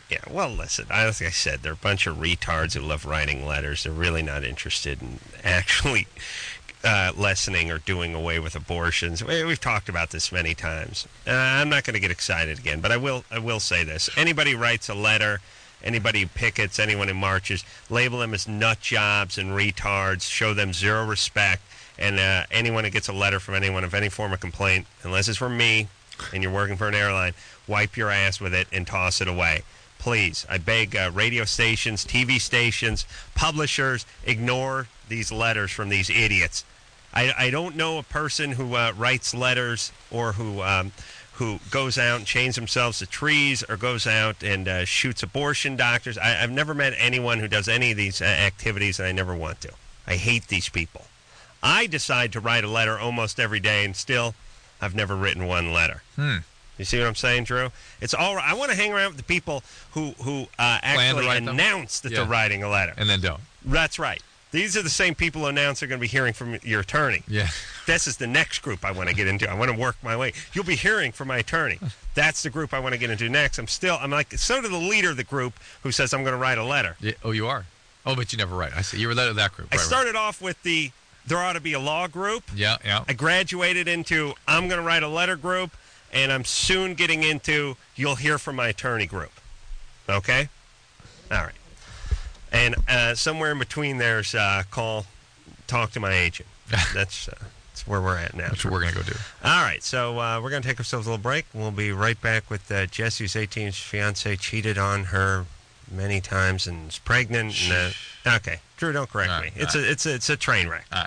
Yeah, well, listen, as I said, they're a bunch of retards who love writing letters. They're really not interested in actually lessening or doing away with abortions. We've talked about this many times. I'm not going to get excited again, but I will say this. Anybody who writes a letter, anybody who pickets, anyone who marches, label them as nut jobs and retards, show them zero respect, and anyone who gets a letter from anyone of any form of complaint, unless it's from me and you're working for an airline, wipe your ass with it and toss it away. Please, I beg radio stations, TV stations, publishers, ignore these letters from these idiots. I don't know a person who writes letters or who goes out and chains themselves to trees or goes out and shoots abortion doctors. I've never met anyone who does any of these activities, and I never want to. I hate these people. I decide to write a letter almost every day, and still, I've never written one letter. You see what I'm saying, Drew? It's all right. I want to hang around with the people who actually announce that they're writing a letter. And then don't. That's right. These are the same people who announce they're going to be hearing from your attorney. Yeah. This is the next group I want to get into. I want to work my way. You'll be hearing from my attorney. That's the group I want to get into next. I'm like, so to the leader of the group who says I'm going to write a letter. Yeah. Oh, you are? Oh, but you never write. I see. You were letter of that group. I started off with there ought to be a law group. Yeah. I graduated into I'm going to write a letter group, and I'm soon getting into you'll hear from my attorney group. Okay? All right. And somewhere in between there's talk to my agent. That's where we're at now. That's what we're going to go do. All right, so we're going to take ourselves a little break. We'll be right back with Jesse, who's 18. His fiancé cheated on her many times and is pregnant. And, okay, Drew, don't correct me. It's a train wreck. All right.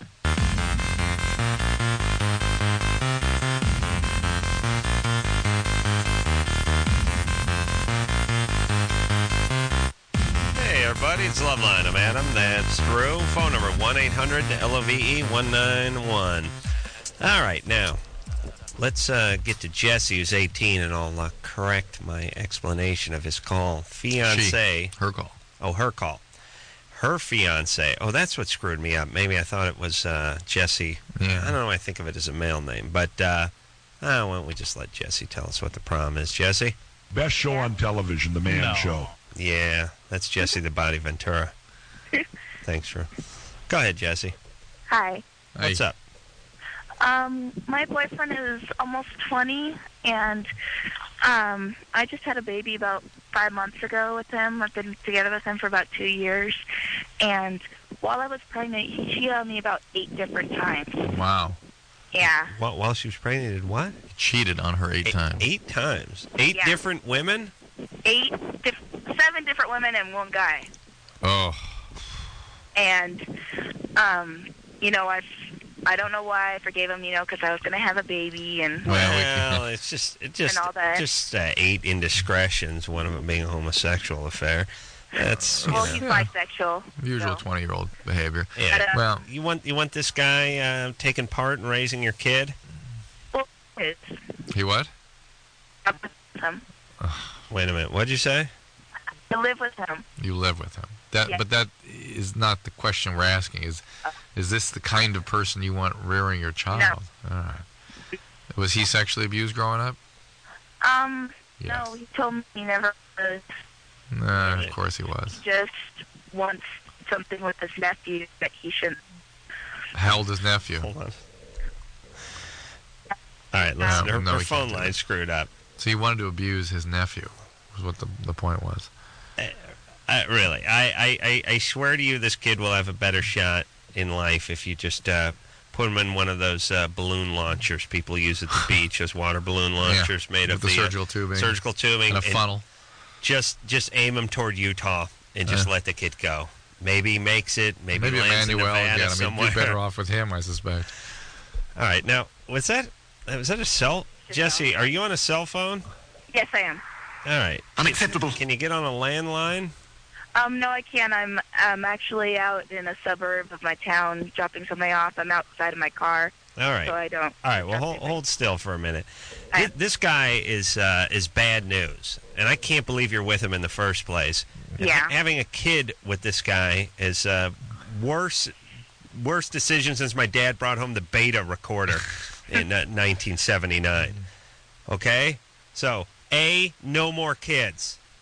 Everybody, it's Loveline. I'm Adam. That's Drew. Phone number 1-800-LOVE-191. All right, now let's get to Jesse, who's 18, and I'll correct my explanation of his call. Fiance. Her call. Oh, her call. Her fiance. Oh, that's what screwed me up. Maybe I thought it was Jesse. Yeah. I don't know. I think of it as a male name, but why don't we just let Jesse tell us what the problem is? Jesse. Best show on television, The Man Show. Yeah, that's Jesse the Body Ventura. Thanks, Drew. Go ahead, Jesse. Hi. What's up? My boyfriend is almost 20, and I just had a baby about 5 months ago with him. I've been together with him for about 2 years, and while I was pregnant, he cheated on me about 8 different times. Wow. Yeah. While she was pregnant, he did what? He cheated on her 8 times. 8 times? 8 different women? 7 different women and 1 guy. Oh. And, I don't know why I forgave him, because I was going to have a baby and... Well, it's just and all that. Just 8 indiscretions, one of them being a homosexual affair. That's well, he's bisexual. Usual 20-year-old behavior. Yeah. But, well, you want this guy taking part in raising your kid? Well, he what? Him. Wait a minute. What'd you say? I live with him. You live with him. But that is not the question we're asking. Is this the kind of person you want rearing your child? No. All right. Was he sexually abused growing up? Yes. No, he told me he never was. Of course he was. He just wants something with his nephew that he shouldn't. How old is nephew? Hold on. All right, listen. Her phone line screwed up. So he wanted to abuse his nephew, was what the point was. Really, I swear to you, this kid will have a better shot in life if you just put him in one of those balloon launchers people use at the beach, those water balloon launchers made of the surgical tubing. Surgical tubing. And a funnel. Just aim him toward Utah and just let the kid go. Maybe he makes it. Maybe lands in Nevada somewhere. You'd be better off with him, I suspect. All right, now, was that a cell? Jesse, are you on a cell phone? Yes, I am. All right. Unacceptable. Can you get on a landline? No, I can't. I'm actually out in a suburb of my town dropping something off. I'm outside of my car. All right. So I don't. All right. Well, hold still for a minute. This guy is bad news, and I can't believe you're with him in the first place. Yeah. Having a kid with this guy is worse decision since my dad brought home the Beta recorder in 1979. Okay? So, no more kids.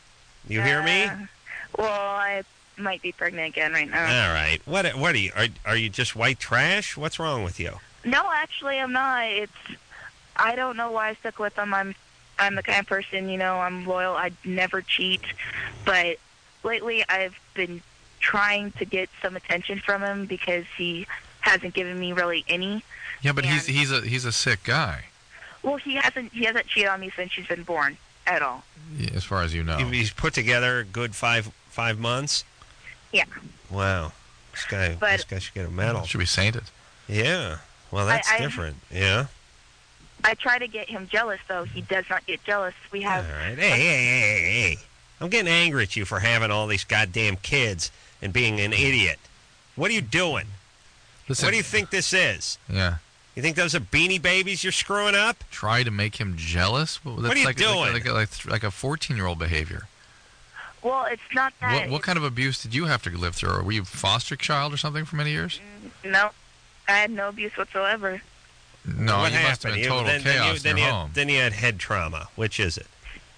You hear me? Well, I might be pregnant again right now. All right. What are you? Are you just white trash? What's wrong with you? No, actually, I'm not. I don't know why I stuck with him. I'm the kind of person, I'm loyal. I never cheat. But lately, I've been trying to get some attention from him because he hasn't given me really any. Yeah, but he's a sick guy. Well, he hasn't cheated on me since she's been born at all. Yeah, as far as you know. He's put together a good five months. Yeah. Wow. This guy should get a medal. Should be sainted. Yeah. Well, that's different. Yeah. I try to get him jealous, though. He does not get jealous. We have. All right. Hey. I'm getting angry at you for having all these goddamn kids and being an idiot. What are you doing? Listen, what do you think this is? Yeah. You think those are Beanie Babies you're screwing up? Try to make him jealous? What are you doing? Like a 14-year-old behavior. Well, it's not that. What kind of abuse did you have to live through? Were you a foster child or something for many years? No. I had no abuse whatsoever. No, what you happened? must have been total chaos in your home. Then you had head trauma. Which is it?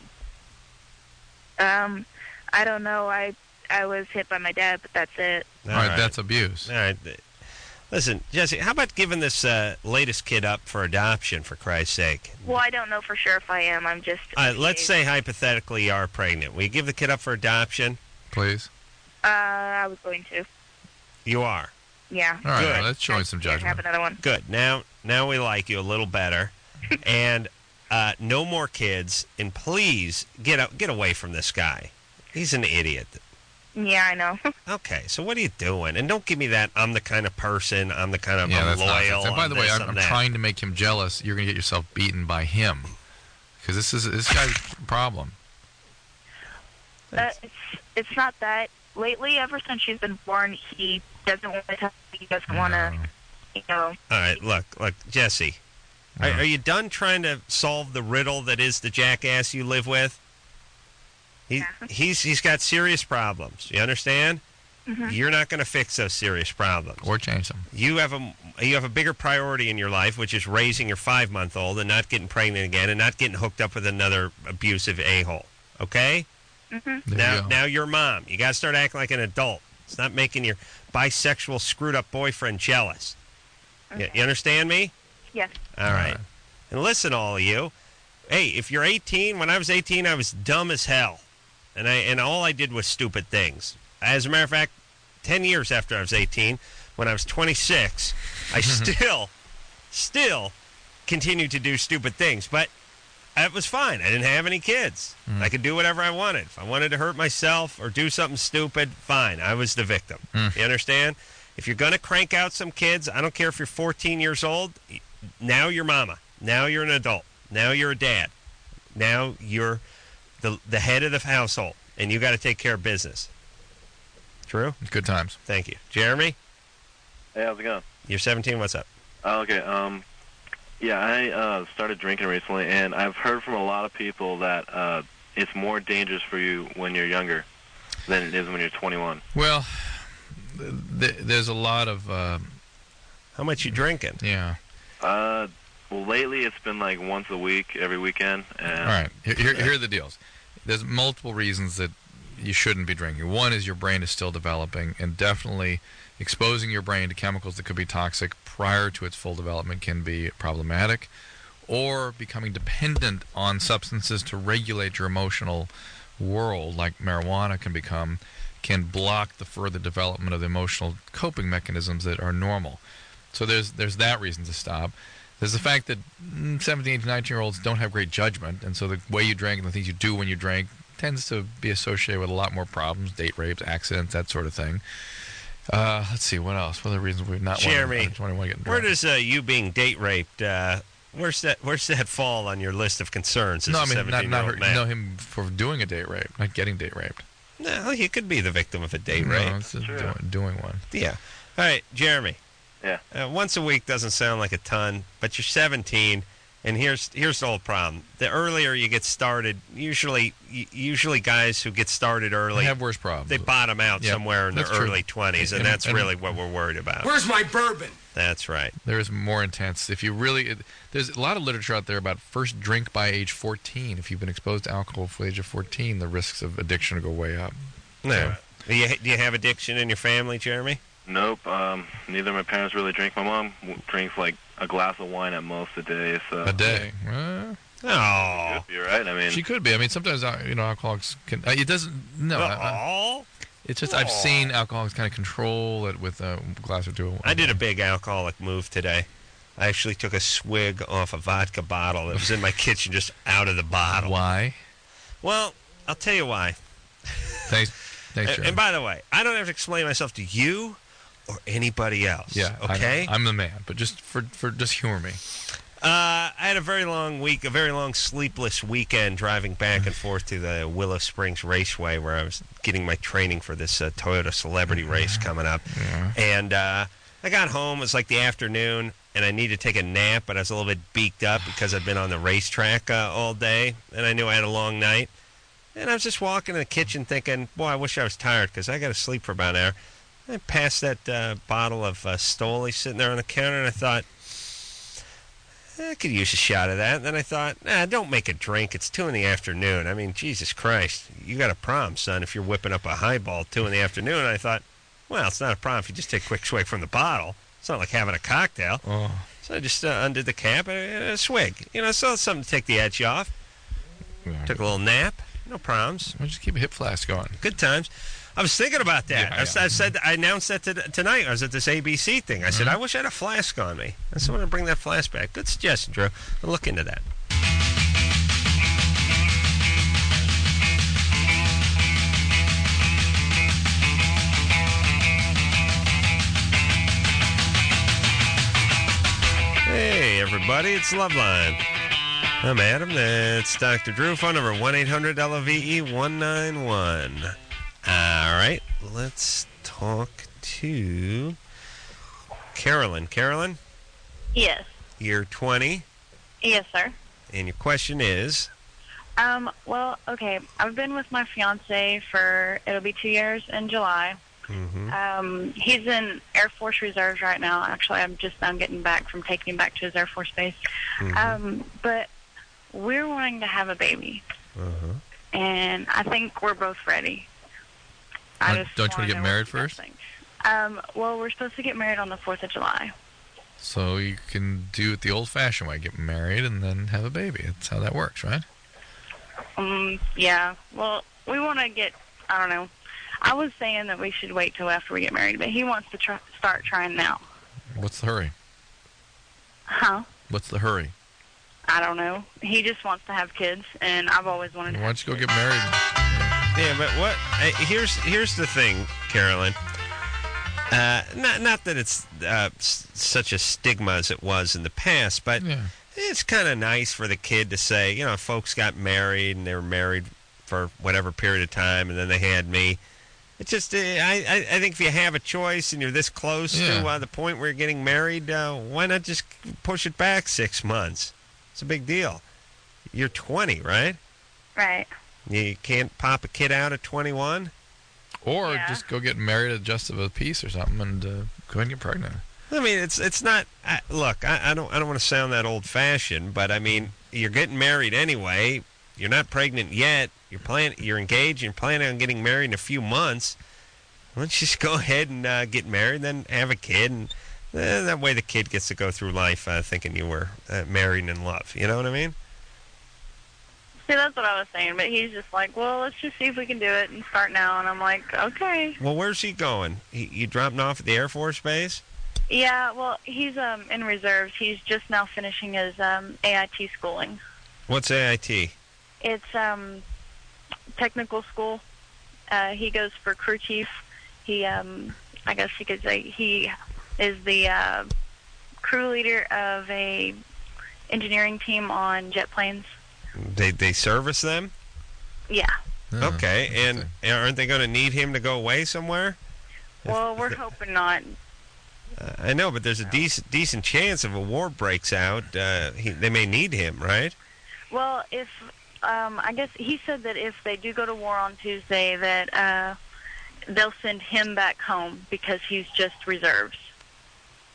I don't know. I was hit by my dad, but that's it. All right, that's abuse. All right. Listen, Jesse, how about giving this latest kid up for adoption, for Christ's sake? Well, I don't know for sure if I am. I'm just... let's say hypothetically you are pregnant. Will you give the kid up for adoption? Please. I was going to. You are? Yeah. All right, good. Let's show some judgment. Have another one. Good. Now we like you a little better. And no more kids. And please get away from this guy. He's an idiot. Yeah, I know. Okay, so what are you doing? And don't give me that I'm the kind of person, I'm the kind of I'm loyal. And by the way, I'm trying to make him jealous. You're going to get yourself beaten by him. Because this guy's a problem. It's not that. Lately, ever since she's been born, he doesn't want to tell me. He doesn't want to, All right, look, Jesse. Are you done trying to solve the riddle that is the jackass you live with? He's got serious problems. You understand? Mm-hmm. You're not going to fix those serious problems or change them. You have a bigger priority in your life, which is raising your 5-month-old and not getting pregnant again and not getting hooked up with another abusive a-hole. Okay? Mm-hmm. Now you're a mom. You got to start acting like an adult. It's not making your bisexual, screwed-up boyfriend jealous. Okay. You understand me? Yes. All right. And listen, all of you. Hey, if you're 18, when I was 18, I was dumb as hell. And all I did was stupid things. As a matter of fact, 10 years after I was 18, when I was 26, I still continued to do stupid things. But it was fine. I didn't have any kids. I could do whatever I wanted. If I wanted to hurt myself or do something stupid, fine. I was the victim. You understand? If you're going to crank out some kids, I don't care if you're 14 years old, now you're mama. Now you're an adult. Now you're a dad. Now you're the head of the household, and you got to take care of business. True? Good times. Thank you. Jeremy? Hey, how's it going? You're 17. What's up? Okay. Yeah, I started drinking recently, and I've heard from a lot of people that it's more dangerous for you when you're younger than it is when you're 21. Well, there's a lot of... How much you drinking? Yeah. Well, lately it's been like once a week, every weekend. And all right. Here are the deals. There's multiple reasons that you shouldn't be drinking. One is your brain is still developing, and definitely exposing your brain to chemicals that could be toxic prior to its full development can be problematic, or becoming dependent on substances to regulate your emotional world, like marijuana can block the further development of the emotional coping mechanisms that are normal. So there's that reason to stop. There's the fact that 17, 18, 19-year-olds don't have great judgment, and so the way you drink and the things you do when you drink tends to be associated with a lot more problems, date rapes, accidents, that sort of thing. Let's see, what else? What are the reasons we've not Jeremy, want to get where does you being date raped, where's that fall on your list of concerns as a 17-year-old man? Know him for doing a date rape, not getting date raped. No, he could be the victim of a date rape. It's doing one. Yeah. All right, Jeremy. Yeah. Once a week doesn't sound like a ton, but you're 17, and here's the whole problem. The earlier you get started, usually guys who get started early they have worse problems. They bottom out somewhere in their early 20s, and that's really what we're worried about. Where's my bourbon? That's right. There's more intense. If you really, there's a lot of literature out there about first drink by age 14. If you've been exposed to alcohol before the age of 14, the risks of addiction go way up. No. Do you have addiction in your family, Jeremy? Nope. Neither of my parents really drink. My mom drinks like a glass of wine at most a day. So a day. Oh. Could be, right? I mean, she could be. I mean, sometimes alcoholics can. It doesn't. No. It's just I've seen alcoholics kind of control it with a glass or two. I did a big alcoholic move today. I actually took a swig off a vodka bottle that was in my kitchen, just out of the bottle. Why? Well, I'll tell you why. Thanks, Jeremy. And by the way, I don't have to explain myself to you or anybody else. Yeah. Okay. I'm the man, but just just humor me. I had a very long week, a very long sleepless weekend driving back and forth to the Willow Springs Raceway where I was getting my training for this Toyota Celebrity race coming up. Yeah. And I got home, it was like the afternoon, and I needed to take a nap, but I was a little bit beaked up because I'd been on the racetrack all day, and I knew I had a long night. And I was just walking in the kitchen thinking, boy, I wish I was tired because I got to sleep for about an hour. I passed that bottle of Stoli sitting there on the counter, and I thought, I could use a shot of that. And then I thought, don't make a drink. It's 2 in the afternoon. I mean, Jesus Christ, you got a problem, son, if you're whipping up a highball at 2 in the afternoon. And I thought, well, it's not a problem if you just take a quick swig from the bottle. It's not like having a cocktail. Oh. So I just undid the cap and a swig. So it's something to take the edge off. Yeah. Took a little nap. No problems. We'll just keep a hip flask going. Good times. I was thinking about that. Yeah, I announced that tonight. I was at this ABC thing. I said, I wish I had a flask on me. I said, I want to bring that flask back. Good suggestion, Drew. I'll look into that. Hey, everybody. It's Loveline. I'm Adam. That's Dr. Drew. Phone number 1-800-LOVE-191. All right, let's talk to Carolyn. Carolyn? Yes. You're 20, Yes, sir. and your question is? Well, okay. I've been with my fiance for, it'll be 2 years in July. Mm-hmm. He's in Air Force Reserves right now. Actually, I'm just now getting back from taking him back to his Air Force base. Mm-hmm. But we're wanting to have a baby, and I think we're both ready. Don't you want to get married first? Well, we're supposed to get married on the 4th of July. So you can do it the old-fashioned way, get married and then have a baby. That's how that works, right? Yeah. Well, we want to get, I don't know. I was saying that we should wait till after we get married, but he wants to start trying now. What's the hurry? Huh? What's the hurry? I don't know. He just wants to have kids, and I've always wanted to. Why don't you go get married? Yeah, but what? Here's the thing, Carolyn. Not that it's such a stigma as it was in the past, but it's kind of nice for the kid to say, folks got married and they were married for whatever period of time, and then they had me. It's just, I think if you have a choice and you're this close to the point where you're getting married, why not just push it back 6 months? It's a big deal. You're 20, right? Right. You can't pop a kid out at 21? Or just go get married at Justice of a Peace or something and go ahead and get pregnant. I mean, it's not. Look, I don't want to sound that old-fashioned, but I mean, you're getting married anyway. You're not pregnant yet. You're engaged. You're planning on getting married in a few months. Let's just go ahead and get married, then have a kid, and that way the kid gets to go through life thinking you were married and in love. You know what I mean? See, that's what I was saying, but he's just like, well, let's just see if we can do it and start now. And I'm like, okay. Well, where's he going? You dropping off at the Air Force Base? Yeah, well, he's in reserves. He's just now finishing his AIT schooling. What's AIT? It's technical school. He goes for crew chief. He, I guess you could say, he is the crew leader of a engineering team on jet planes. They service them? Yeah. Okay, and aren't they going to need him to go away somewhere? Well, we're hoping not. I know, but there's a decent chance if a war breaks out, they may need him, right? Well, if I guess he said that if they do go to war on Tuesday, that they'll send him back home because he's just reserves.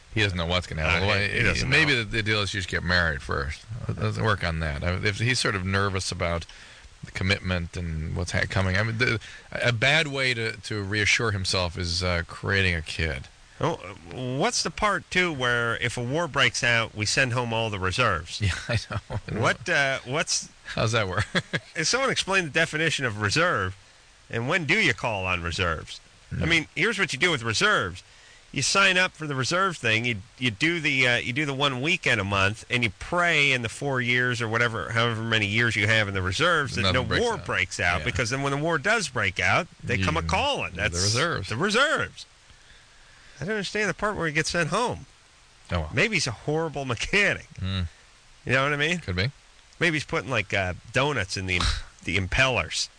He doesn't know what's going to happen. He doesn't Maybe know. the deal is you just get married first. Let's work on that. If he's sort of nervous about the commitment and what's coming, I mean, a bad way to reassure himself is creating a kid. Oh, what's the part, too, where if a war breaks out, we send home all the reserves? Yeah, I know. What's... How's that work? If someone explain the definition of reserve, and when do you call on reserves? I mean, here's what you do with reserves. You sign up for the reserve thing. You do the 1 weekend a month, and you pray in the 4 years or whatever, however many years you have in the reserves, that no war breaks out. Because then when the war does break out, they come a calling. That's the reserves. The reserves. I don't understand the part where he gets sent home. Oh, well. Maybe he's a horrible mechanic. You know what I mean? Could be. Maybe he's putting like donuts in the impellers.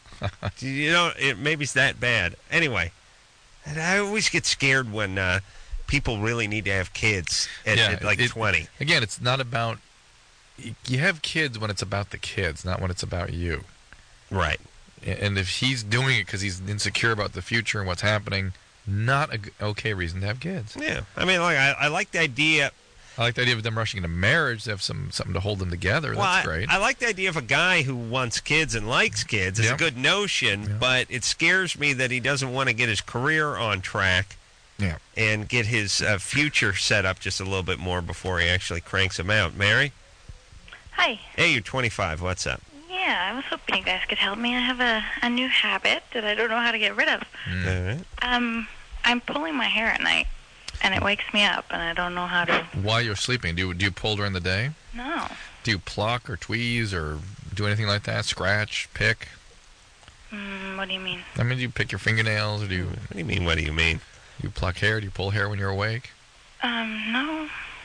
Maybe it's that bad. Anyway, and I always get scared when people really need to have kids at 20. Again, it's not about... You have kids when it's about the kids, not when it's about you. Right. And if he's doing it because he's insecure about the future and what's happening, not an okay reason to have kids. Yeah. I mean, like I like the idea... I like the idea of them rushing into marriage to have something to hold them together. Well, that's great. I like the idea of a guy who wants kids and likes kids. It's a good notion, but it scares me that he doesn't want to get his career on track and get his future set up just a little bit more before he actually cranks them out. Mary? Hi. Hey, you're 25. What's up? Yeah, I was hoping you guys could help me. I have a new habit that I don't know how to get rid of. All right. I'm pulling my hair at night, and it wakes me up, and I don't know how to... While you're sleeping, do you pull during the day? No. Do you pluck or tweeze or do anything like that? Scratch, pick? What do you mean? I mean, do you pick your fingernails or do you... What do you mean, what do you mean? Do you pluck hair? Do you pull hair when you're awake? No.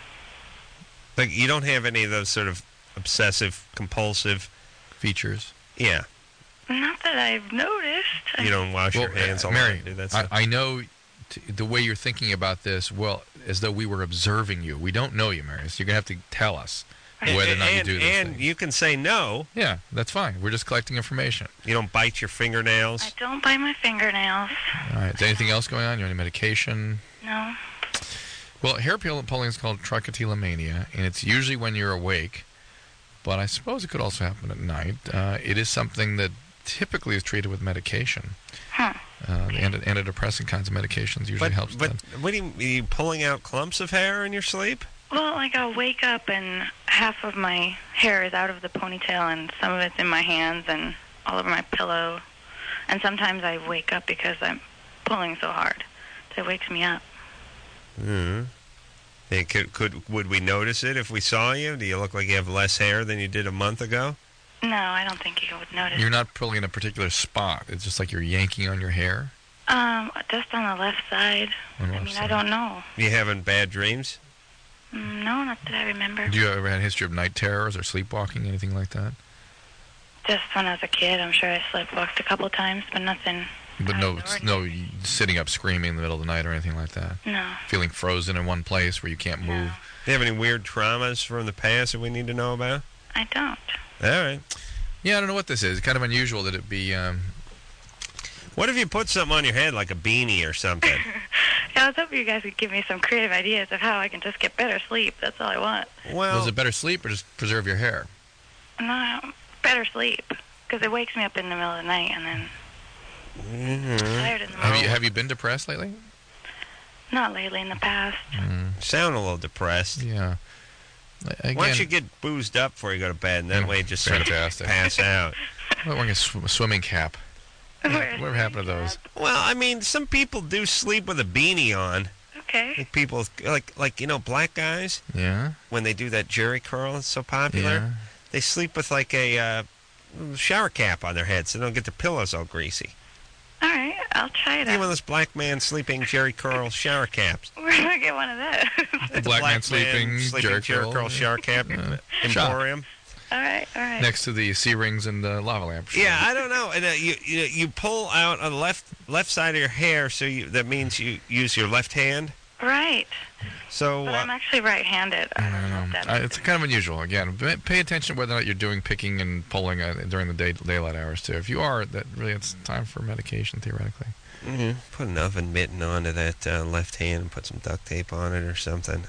Like, you don't have any of those sort of obsessive, compulsive... features? Yeah. Not that I've noticed. You don't wash your hands all Mary, the time. I know the way you're thinking about this, well, as though we were observing you. We don't know you, Mary, so you're going to have to tell us whether or not you do this And you can say no. Yeah, that's fine. We're just collecting information. You don't bite your fingernails? I don't bite my fingernails. All right. Is anything else going on? You on any medication? No. Well, hair pulling is called trichotillomania, and it's usually when you're awake, but I suppose it could also happen at night. It is something that typically is treated with medication. The antidepressant kinds of medications usually helps. But what are you pulling out clumps of hair in your sleep? Well, like I'll wake up and half of my hair is out of the ponytail and some of it's in my hands and all over my pillow. And sometimes I wake up because I'm pulling so hard that it wakes me up. Would we notice it if we saw you? Do you look like you have less hair than you did a month ago? No, I don't think you would notice. You're not pulling in a particular spot. It's just like you're yanking on your hair? Just on the left side. I don't know. You having bad dreams? No, not that I remember. Do you ever have a history of night terrors or sleepwalking, anything like that? Just when I was a kid, I'm sure I sleepwalked a couple times, but nothing. But no sitting up screaming in the middle of the night or anything like that? No. Feeling frozen in one place where you can't move? Do you have any weird traumas from the past that we need to know about? I don't. All right. Yeah, I don't know what this is. It's kind of unusual that it be... What if you put something on your head, like a beanie or something? Yeah, I was hoping you guys could give me some creative ideas of how I can just get better sleep. That's all I want. Well, is it better sleep or just preserve your hair? No, better sleep. Because it wakes me up in the middle of the night and then I'm tired in the morning. Have you been depressed lately? Not lately, in the past. Sound a little depressed. Yeah. Again, why don't you get boozed up before you go to bed, and that way you just sort of pass out? Well, wearing a swimming cap. Whatever happened to those? Well, I mean, some people do sleep with a beanie on. Okay. Like people, like black guys. Yeah. When they do that jerry curl, it's so popular. Yeah. They sleep with like a shower cap on their head, so they don't get their pillows all greasy. All right, I'll try that. Get one of those black man sleeping jerry curl shower caps. Where do I get one of those? The black man sleeping jerry curl shower cap. Emporium. All right. Next to the C-rings and the lava lamp. Yeah, I don't know. And you pull out on the left side of your hair, so that means you use your left hand. Right. So. But I'm actually right-handed. I don't know. It's kind of unusual. Again, pay attention to whether or not you're doing picking and pulling during the daylight hours too. If you are, that really it's time for medication theoretically. Put an oven mitten onto that left hand and put some duct tape on it or something.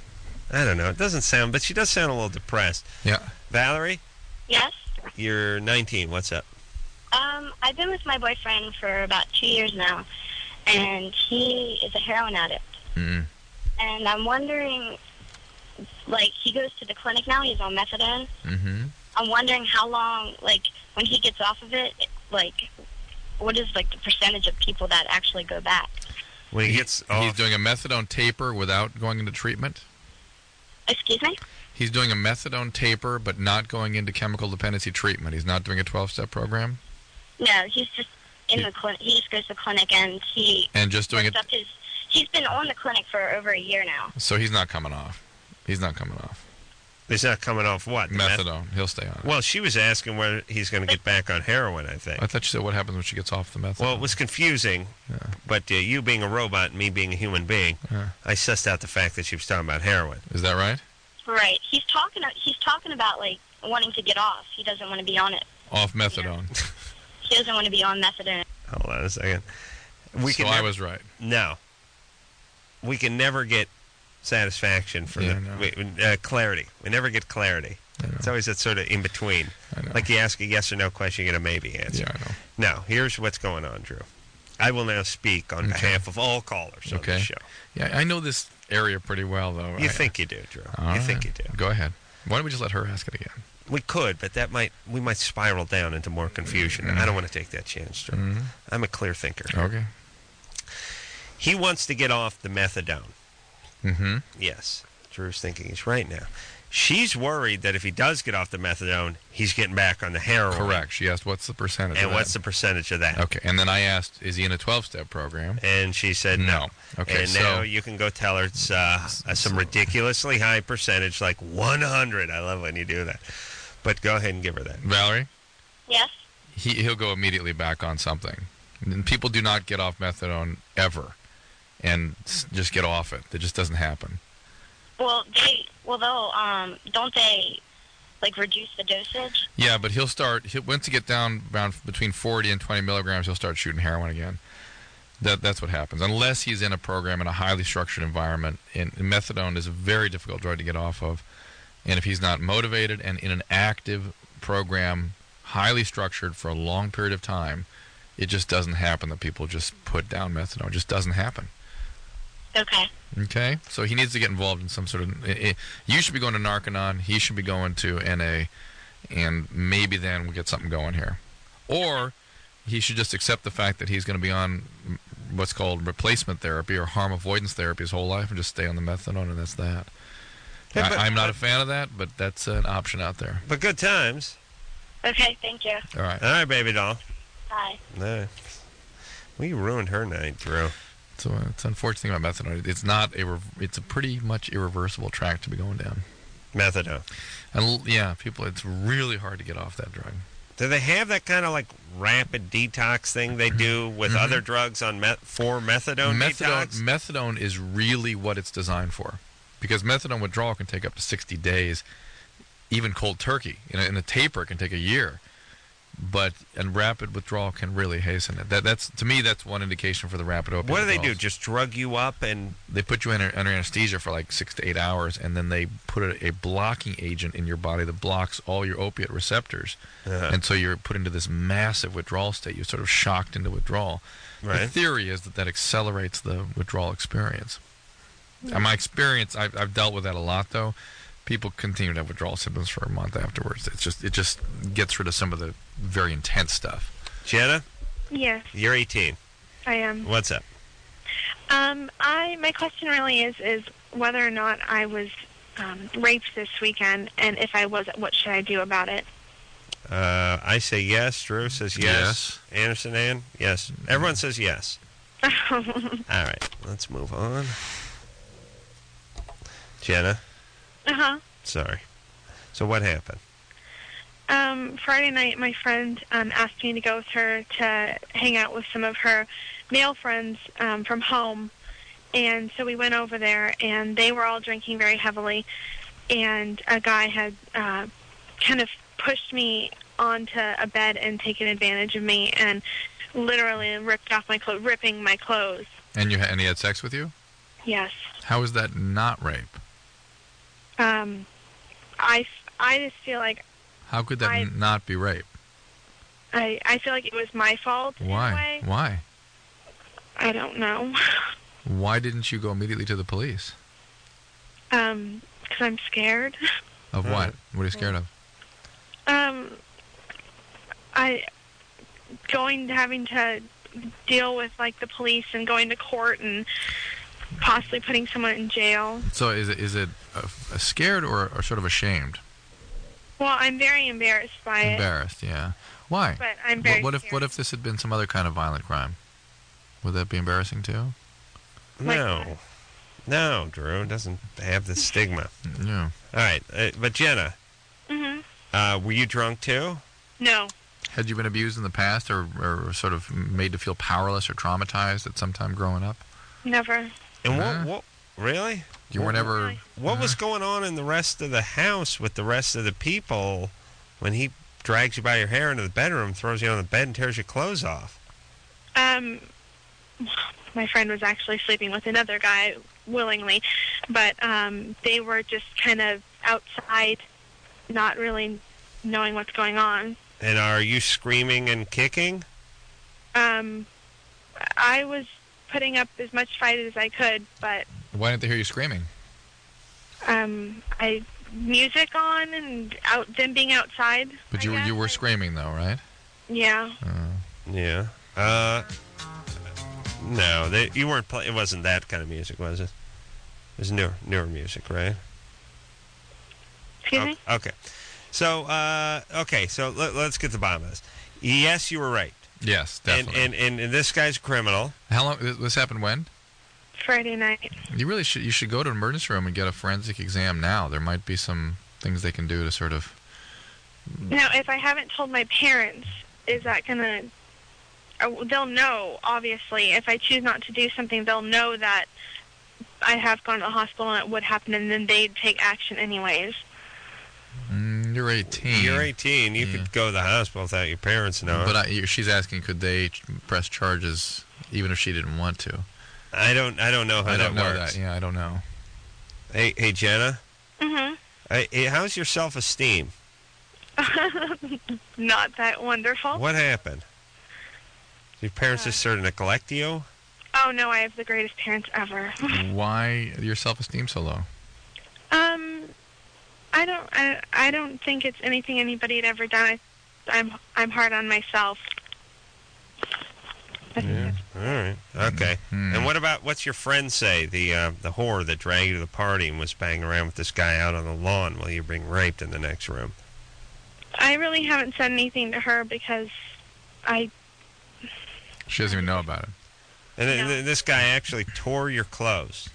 I don't know. It doesn't sound, but she does sound a little depressed. Yeah. Valerie? Yes? You're 19. What's up? I've been with my boyfriend for about 2 years now, and he is a heroin addict. Mm-hmm. And I'm wondering, like, he goes to the clinic now. He's on methadone. Mm-hmm. I'm wondering how long, like, when he gets off of it, like, what is, like, the percentage of people that actually go back? When he gets off. He's doing a methadone taper without going into treatment? Excuse me? He's doing a methadone taper, but not going into chemical dependency treatment. He's not doing a 12-step program? No, he's just in the clinic. He just goes to the clinic, and he... And just doing it... He's been on the clinic for over a year now. So he's not coming off. He's not coming off. He's not coming off what? Methadone. He'll stay on it. Well, she was asking whether he's going to get back on heroin, I think. I thought you said what happens when she gets off the methadone. Well, it was confusing, but you being a robot and me being a human being, I sussed out the fact that she was talking about heroin. Is that right? Right. He's talking about, like, wanting to get off. He doesn't want to be on it. Off methadone. He doesn't want to be on methadone. Hold on a second. I was right. No. We can never get satisfaction for clarity. We never get clarity. It's always that sort of in between. Like you ask a yes or no question, you get a maybe answer. Yeah, I know. Now, here's what's going on, Drew. I will now speak on behalf of all callers on the show. Yeah, I know this area pretty well, though. You think you do, Drew. Think you do. Go ahead. Why don't we just let her ask it again? We could, but we might spiral down into more confusion. I don't want to take that chance, Drew. Mm-hmm. I'm a clear thinker. Okay. He wants to get off the methadone. Mm-hmm. Yes. Drew's thinking he's right now. She's worried that if he does get off the methadone, he's getting back on the heroin. Correct. She asked, what's the percentage and of that? what's the percentage of that? Okay. And then I asked, is he in a 12-step program? And she said no. Okay. And now you can go tell her it's some ridiculously high percentage, like 100. I love when you do that. But go ahead and give her that. Valerie? Yes? He'll go immediately back on something. And people do not get off methadone ever and just get off it. That just doesn't happen. Well, don't they, like, reduce the dosage? Yeah, but once you get down around between 40 and 20 milligrams, he'll start shooting heroin again. That's what happens. Unless he's in a program in a highly structured environment. And methadone is a very difficult drug to get off of. And if he's not motivated and in an active program, highly structured for a long period of time, it just doesn't happen that people just put down methadone. It just doesn't happen. Okay. Okay? So he needs to get involved in some sort of... You should be going to Narconon. He should be going to NA. And maybe then we'll get something going here. Or he should just accept the fact that he's going to be on what's called replacement therapy or harm avoidance therapy his whole life and just stay on the methadone, and that's that. Yeah, I'm not a fan of that, but that's an option out there. But good times. Okay, thank you. All right. All right, baby doll. Bye. No. Well, you ruined her night, Drew. So it's unfortunate thing about methadone. It's a pretty much irreversible track to be going down. Methadone. And yeah, it's really hard to get off that drug. Do they have that kind of like rapid detox thing they do with other drugs for methadone detox? Methadone is really what it's designed for. Because methadone withdrawal can take up to 60 days, even cold turkey. In a taper, it can take a year. And rapid withdrawal can really hasten it. To me, that's one indication for the rapid opioid What do they withdrawals. do? Just drug you up and... They put you under anesthesia for like 6 to 8 hours, and then they put a blocking agent in your body that blocks all your opiate receptors. And so you're put into this massive withdrawal state. You're sort of shocked into withdrawal. Right. The theory is that accelerates the withdrawal experience. In my experience, I've dealt with that a lot, though. People continue to have withdrawal symptoms for a month afterwards. It just gets rid of some of the very intense stuff. Jenna? Yes. You're 18. I am. What's up? My question really is whether or not I was raped this weekend, and if I was, what should I do about it? I say yes. Drew says yes. Anderson, Ann? Yes. Everyone says yes. All right. Let's move on. Jenna? Uh-huh. Sorry. So what happened? Friday night, my friend asked me to go with her to hang out with some of her male friends from home. And so we went over there, and they were all drinking very heavily. And a guy had kind of pushed me onto a bed and taken advantage of me and literally ripped off my clothes, ripping my clothes. And he had sex with you? Yes. How is that not rape? I just feel like How could that not be rape? I feel like it was my fault. Why? In a way. Why? I don't know. Why didn't you go immediately to the police? Because I'm scared. Of what? What are you scared of? Having to deal with like the police and going to court and possibly putting someone in jail. So is it a scared or sort of ashamed? Well, I'm very embarrassed by it. Embarrassed, yeah. Why? But I'm very What if this had been some other kind of violent crime? Would that be embarrassing too? No. No, Drew. It doesn't have the stigma. Yeah. All right. But Jenna, Mm-hmm. were you drunk too? No. Had you been abused in the past or sort of made to feel powerless or traumatized at some time growing up? Never. And what really? You were never... What was going on in the rest of the house with the rest of the people when he drags you by your hair into the bedroom, throws you on the bed, and tears your clothes off? My friend was actually sleeping with another guy willingly, but they were just kind of outside, not really knowing what's going on. And are you screaming and kicking? I was putting up as much fight as I could, but Why didn't they hear you screaming? Music on and them being outside. But you were screaming though, right? Yeah. Yeah. No, you weren't playing. It wasn't that kind of music, was it? It was newer music, right? Excuse me? Okay. So, let's get to the bottom of this. Yes, you were raped. Yes, definitely. And this guy's a criminal. How long? This happened when? Friday night. You should go to an emergency room and get a forensic exam now. There might be some things they can do to sort of... Now, if I haven't told my parents, is that going to... They'll know, obviously. If I choose not to do something, they'll know that I have gone to the hospital and it would happen, and then they'd take action anyways. You're 18. You're 18. You could go to the hospital without your parents knowing. But she's asking, could they press charges even if she didn't want to? I don't know how that works. Yeah, I don't know. Hey, Jenna. Mm-hmm. Hey, how's your self-esteem? Not that wonderful. What happened? Did your parents just sort of neglect you? Oh, no, I have the greatest parents ever. Why your self-esteem so low? I don't think it's anything anybody had ever done. I'm hard on myself. Yeah. All right. Okay. And what's your friend say? The whore that dragged you to the party and was banging around with this guy out on the lawn while you were being raped in the next room. I really haven't said anything to her because she doesn't even know about it. And then this guy actually tore your clothes.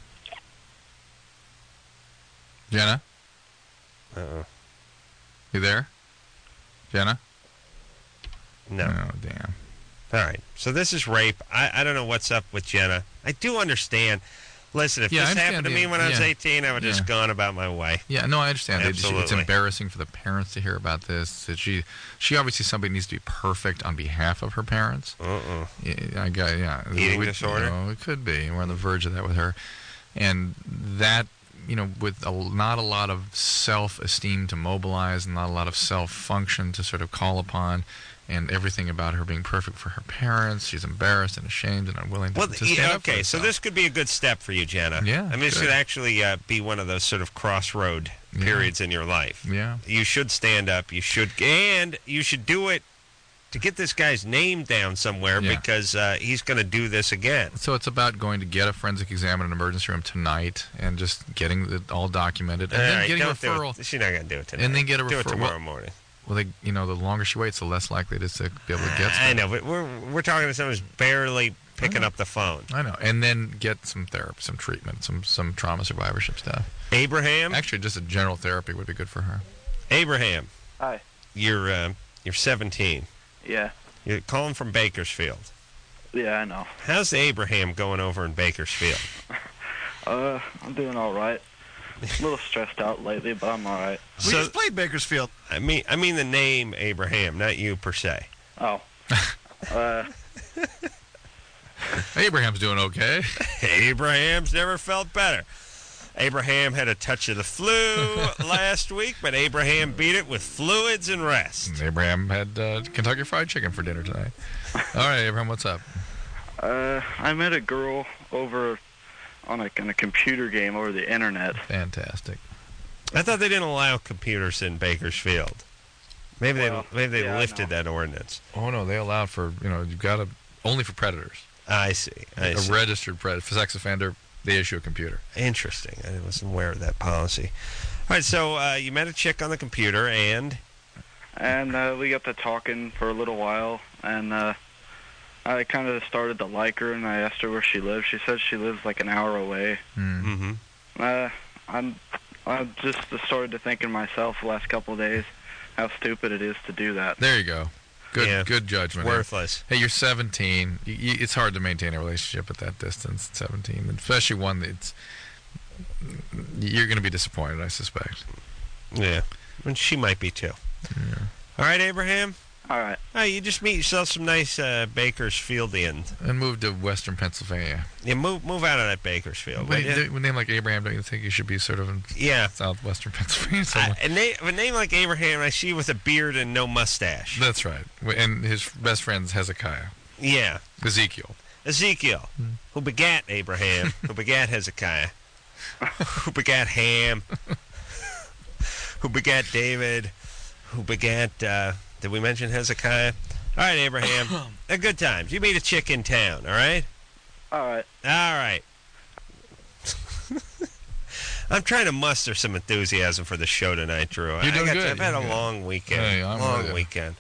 Jenna? Uh-oh. You there? Jenna? No. Oh, damn. All right. So this is rape. I don't know what's up with Jenna. I do understand. Listen, if this happened to me when I was 18, I would have just gone about my way. Yeah, no, I understand. Absolutely. It's embarrassing for the parents to hear about this. That she obviously somebody needs to be perfect on behalf of her parents. Eating disorder? It could be. We're on the verge of that with her. And that, with not a lot of self-esteem to mobilize and not a lot of self-function to sort of call upon, and everything about her being perfect for her parents. She's embarrassed and ashamed and unwilling to stand up for herself. So this could be a good step for you, Jenna. Yeah, I mean, this could actually be one of those sort of crossroad periods in your life. Yeah. You should stand up. You should do it to get this guy's name down somewhere because he's going to do this again. So it's about going to get a forensic exam in an emergency room tonight and just getting it all documented. And then getting a referral. She's not going to do it tonight. And then get a referral. Do it tomorrow morning. Well, the longer she waits, the less likely it is to be able to get something. I know, but we're talking to someone who's barely picking up the phone. I know. And then get some therapy, some treatment, some trauma survivorship stuff. Abraham? Actually, just a general therapy would be good for her. Abraham. Hi. You're 17. Yeah. You're calling from Bakersfield. Yeah, I know. How's Abraham going over in Bakersfield? I'm doing all right. A little stressed out lately, but I'm all right. We just played Bakersfield. I mean the name Abraham, not you per se. Oh. Abraham's doing okay. Abraham's never felt better. Abraham had a touch of the flu last week, but Abraham beat it with fluids and rest. Abraham had Kentucky Fried Chicken for dinner tonight. All right, Abraham, what's up? I met a girl over on a computer game over the internet. Fantastic. I thought they didn't allow computers in Bakersfield. Maybe they lifted that ordinance. Oh no, they allowed for you've got to only for predators. I see. A registered sex offender, they issue a computer. Interesting. I wasn't aware of that policy. All right, so you met a chick on the computer, and we got to talking for a little while, and I kind of started to like her, and I asked her where she lives. She said she lives like an hour away. Mm-hmm. I just started to think in myself the last couple of days how stupid it is to do that. There you go. Good judgment. Worthless. Hey, you're 17. It's hard to maintain a relationship at that distance at 17, especially one that's you're going to be disappointed, I suspect. Yeah, and she might be too. Yeah. All right, Abraham. All right. You just meet yourself some nice Bakersfieldians. And move to Western Pennsylvania. Yeah, move out of that Bakersfield. With a name like Abraham, don't you think you should be sort of in southwestern Pennsylvania somewhere? A name like Abraham, I see with a beard and no mustache. That's right. And his best friend's Hezekiah. Yeah. Ezekiel, who begat Abraham, who begat Hezekiah, who begat Ham, who begat David, who begat... did we mention Hezekiah? All right, Abraham. Good times. You meet a chick in town, all right? All right. All right. I'm trying to muster some enthusiasm for the show tonight, Drew. You're doing good. I've had a long weekend. Hey, I'm weekend.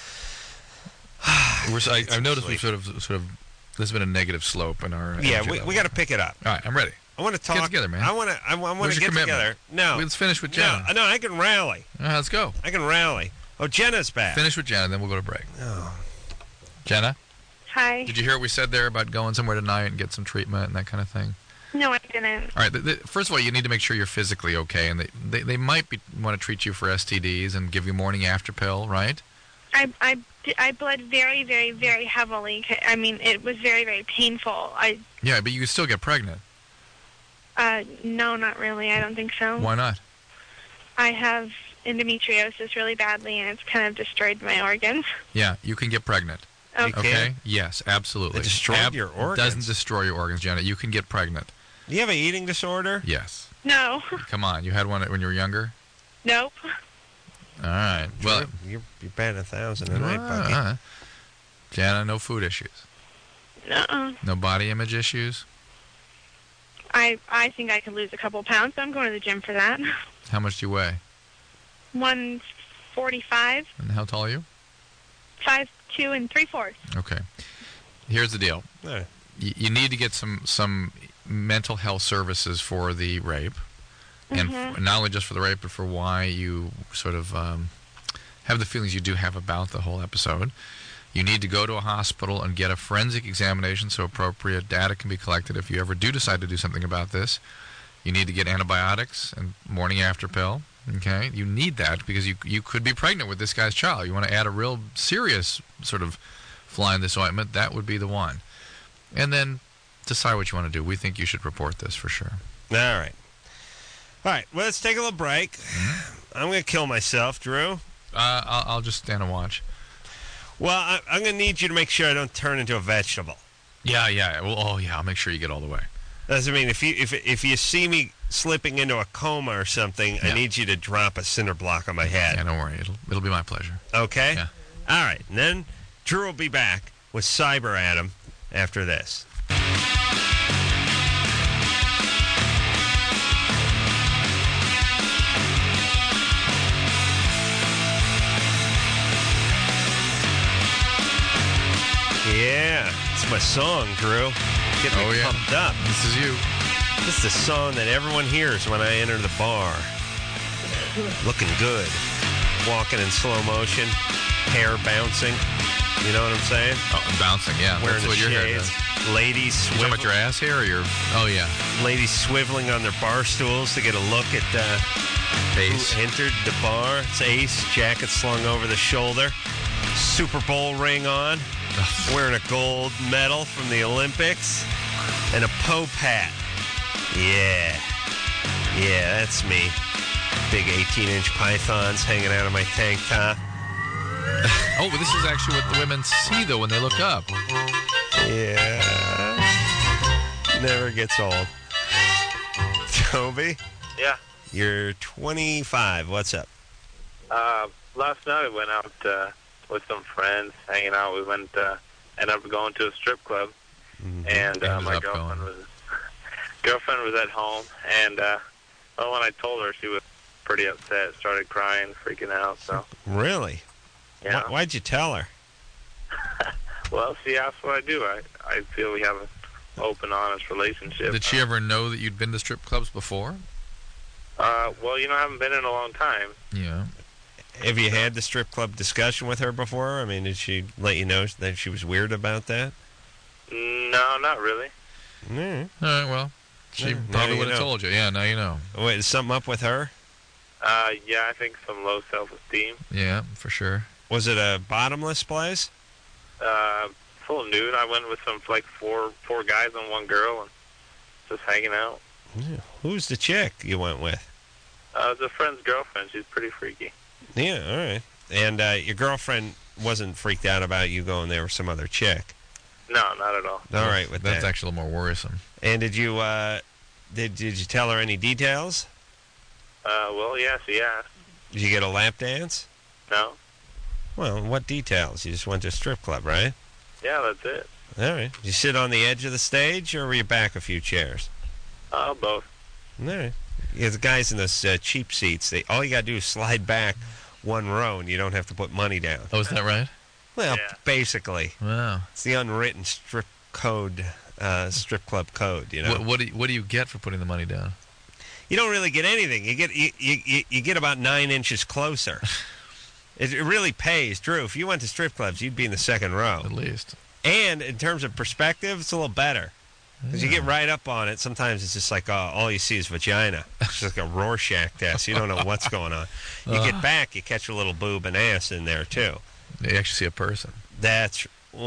I've noticed we've sort of there's been a negative slope in our... Yeah, we got to pick it up. All right, I'm ready. I want to talk. Get together, man. I want to get together. No. Let's finish with Jenna. No, I can rally. Let's go. I can rally. Oh, Jenna's back. Finish with Jenna, then we'll go to break. Oh. Jenna? Hi. Did you hear what we said there about going somewhere tonight and get some treatment and that kind of thing? No, I didn't. All right. First of all, you need to make sure you're physically okay, and they might want to treat you for STDs and give you morning after pill, right? I bled very, very, very heavily. I mean, it was very, very painful. Yeah, but you could still get pregnant. No, not really. I don't think so. Why not? I have endometriosis really badly, and it's kind of destroyed my organs. Yeah, you can get pregnant. Okay? Yes, absolutely. It destroyed your organs? It doesn't destroy your organs, Jenna. You can get pregnant. Do you have an eating disorder? Yes. No. Come on. You had one when you were younger? Nope. All right. Well, you're batting 1,000 a night, Bucky. Jana, no food issues. No. No body image issues. I think I could lose a couple pounds, so I'm going to the gym for that. How much do you weigh? 145. And how tall are you? 5'2"3/4. Okay. Here's the deal. Right. You need to get some mental health services for the rape, and not only just for the rape, but for why you sort of have the feelings you do have about the whole episode. You need to go to a hospital and get a forensic examination so appropriate data can be collected if you ever do decide to do something about this. You need to get antibiotics and morning after pill. Okay? You need that because you could be pregnant with this guy's child. You want to add a real serious sort of fly in this ointment, that would be the one. And then decide what you want to do. We think you should report this for sure. All right. Well, let's take a little break. I'm going to kill myself, Drew. I'll just stand and watch. Well, I'm going to need you to make sure I don't turn into a vegetable. Yeah. Well, I'll make sure you get all the way. Doesn't mean if you see me slipping into a coma or something, I need you to drop a cinder block on my head. Yeah, don't worry. It'll be my pleasure. Okay? Yeah. All right. And then Drew will be back with Cyber Adam after this. Yeah, it's my song, Drew. Get me pumped up. This is you. This is the song that everyone hears when I enter the bar. Looking good. Walking in slow motion. Hair bouncing. You know what I'm saying? Oh, bouncing, yeah. Wearing That's the what your hair shades. does. Ladies You talking about your ass hair or your... Oh, yeah. Ladies swiveling on their bar stools to get a look at Ace. who entered the bar. It's Ace. Jacket slung over the shoulder. Super Bowl ring on. Wearing a gold medal from the Olympics. And a Pope hat. Yeah. Yeah, that's me. Big 18-inch pythons hanging out of my tank top. Oh, but this is actually what the women see, though, when they look up. Yeah. Never gets old. Toby? Yeah. You're 25. What's up? Last night I went out with some friends, hanging out. We went, ended up going to a strip club, and my girlfriend was at home, and well, when I told her, she was pretty upset, started crying, freaking out. So really, yeah. Why'd you tell her? Well, she asked what I do. I feel we have an open, honest relationship. Did she ever know that you'd been to strip clubs before? Well, I haven't been in a long time. Yeah. Have you had the strip club discussion with her before? I mean, did she let you know that she was weird about that? No, not really. Mm. All right, well, she probably would have told you. Yeah, now you know. Wait, is something up with her? Yeah, I think some low self-esteem. Yeah, for sure. Was it a bottomless place? Full nude. I went with some, like, four guys and one girl, and just hanging out. Yeah. Who's the chick you went with? It was a friend's girlfriend. She's pretty freaky. Yeah, all right. And your girlfriend wasn't freaked out about you going there with some other chick? No, not at all. All right with that. That's actually a little more worrisome. And did you did you tell her any details? Well, yeah, she asked. Did you get a lap dance? No. Well, what details? You just went to a strip club, right? Yeah, that's it. All right. Did you sit on the edge of the stage, or were you back a few chairs? Both. All right. Yeah, the guys in those cheap seats, all you got to do is slide back one row, and you don't have to put money down. Oh, is that right? Well, basically. Wow. It's the unwritten strip club code, you know. What do you get for putting the money down? You don't really get anything. You get about 9 inches closer. It really pays, Drew. If you went to strip clubs, you'd be in the second row. At least. And in terms of perspective, it's a little better. Because you get right up on it. Sometimes it's just like all you see is vagina. It's just like a Rorschach test. You don't know what's going on. You get back, you catch a little boob and ass in there, too. You actually see a person. That's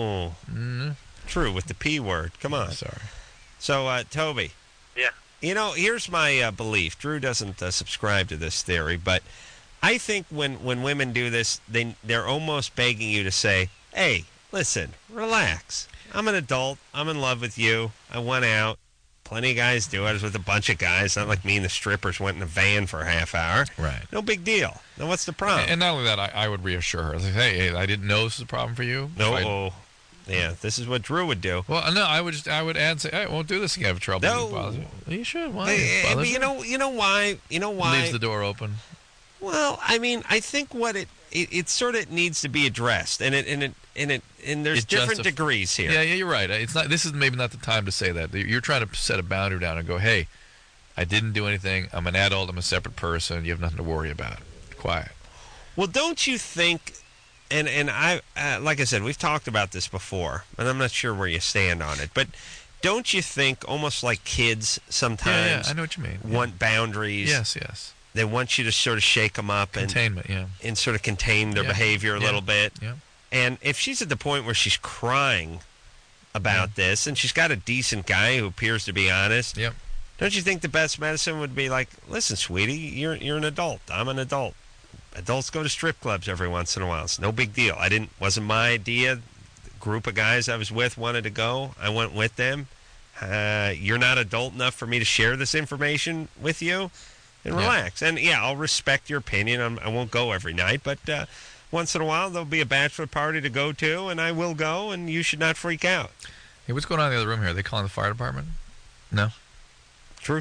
true with the P word. Come on. Sorry. So, Toby. Yeah. You know, here's my belief. Drew doesn't subscribe to this theory, but I think when women do this, they're almost begging you to say, hey, listen, relax. I'm an adult. I'm in love with you. I went out. Plenty of guys do. I was with a bunch of guys. Not like me and the strippers went in a van for a half hour. Right. No big deal. Now, what's the problem? And not only that, I would reassure her. Like, hey, I didn't know this was a problem for you. No. Yeah, this is what Drew would do. Well, no, I would add and say, hey, I won't do this again. I have trouble. No. You should. Why? But you know why? You know why? Leaves the door open. Well, I mean, I think what it sort of needs to be addressed, and there's different degrees here. Yeah, you're right. It's not. This is maybe not the time to say that. You're trying to set a boundary down and go, hey, I didn't do anything. I'm an adult. I'm a separate person. You have nothing to worry about. Quiet. Well, don't you think? And I like I said, we've talked about this before, and I'm not sure where you stand on it, but don't you think almost like kids sometimes? Yeah, I know what you mean. Want boundaries? Yes. They want you to sort of shake them up and sort of contain their behavior a little bit. Yeah. And if she's at the point where she's crying about this, and she's got a decent guy who appears to be honest, don't you think the best medicine would be like, listen, sweetie, you're an adult. I'm an adult. Adults go to strip clubs every once in a while. It's no big deal. Wasn't my idea. The group of guys I was with wanted to go. I went with them. You're not adult enough for me to share this information with you. And relax. And, I'll respect your opinion. I won't go every night, but once in a while there'll be a bachelor party to go to, and I will go, and you should not freak out. Hey, what's going on in the other room here? Are they calling the fire department? No? Drew.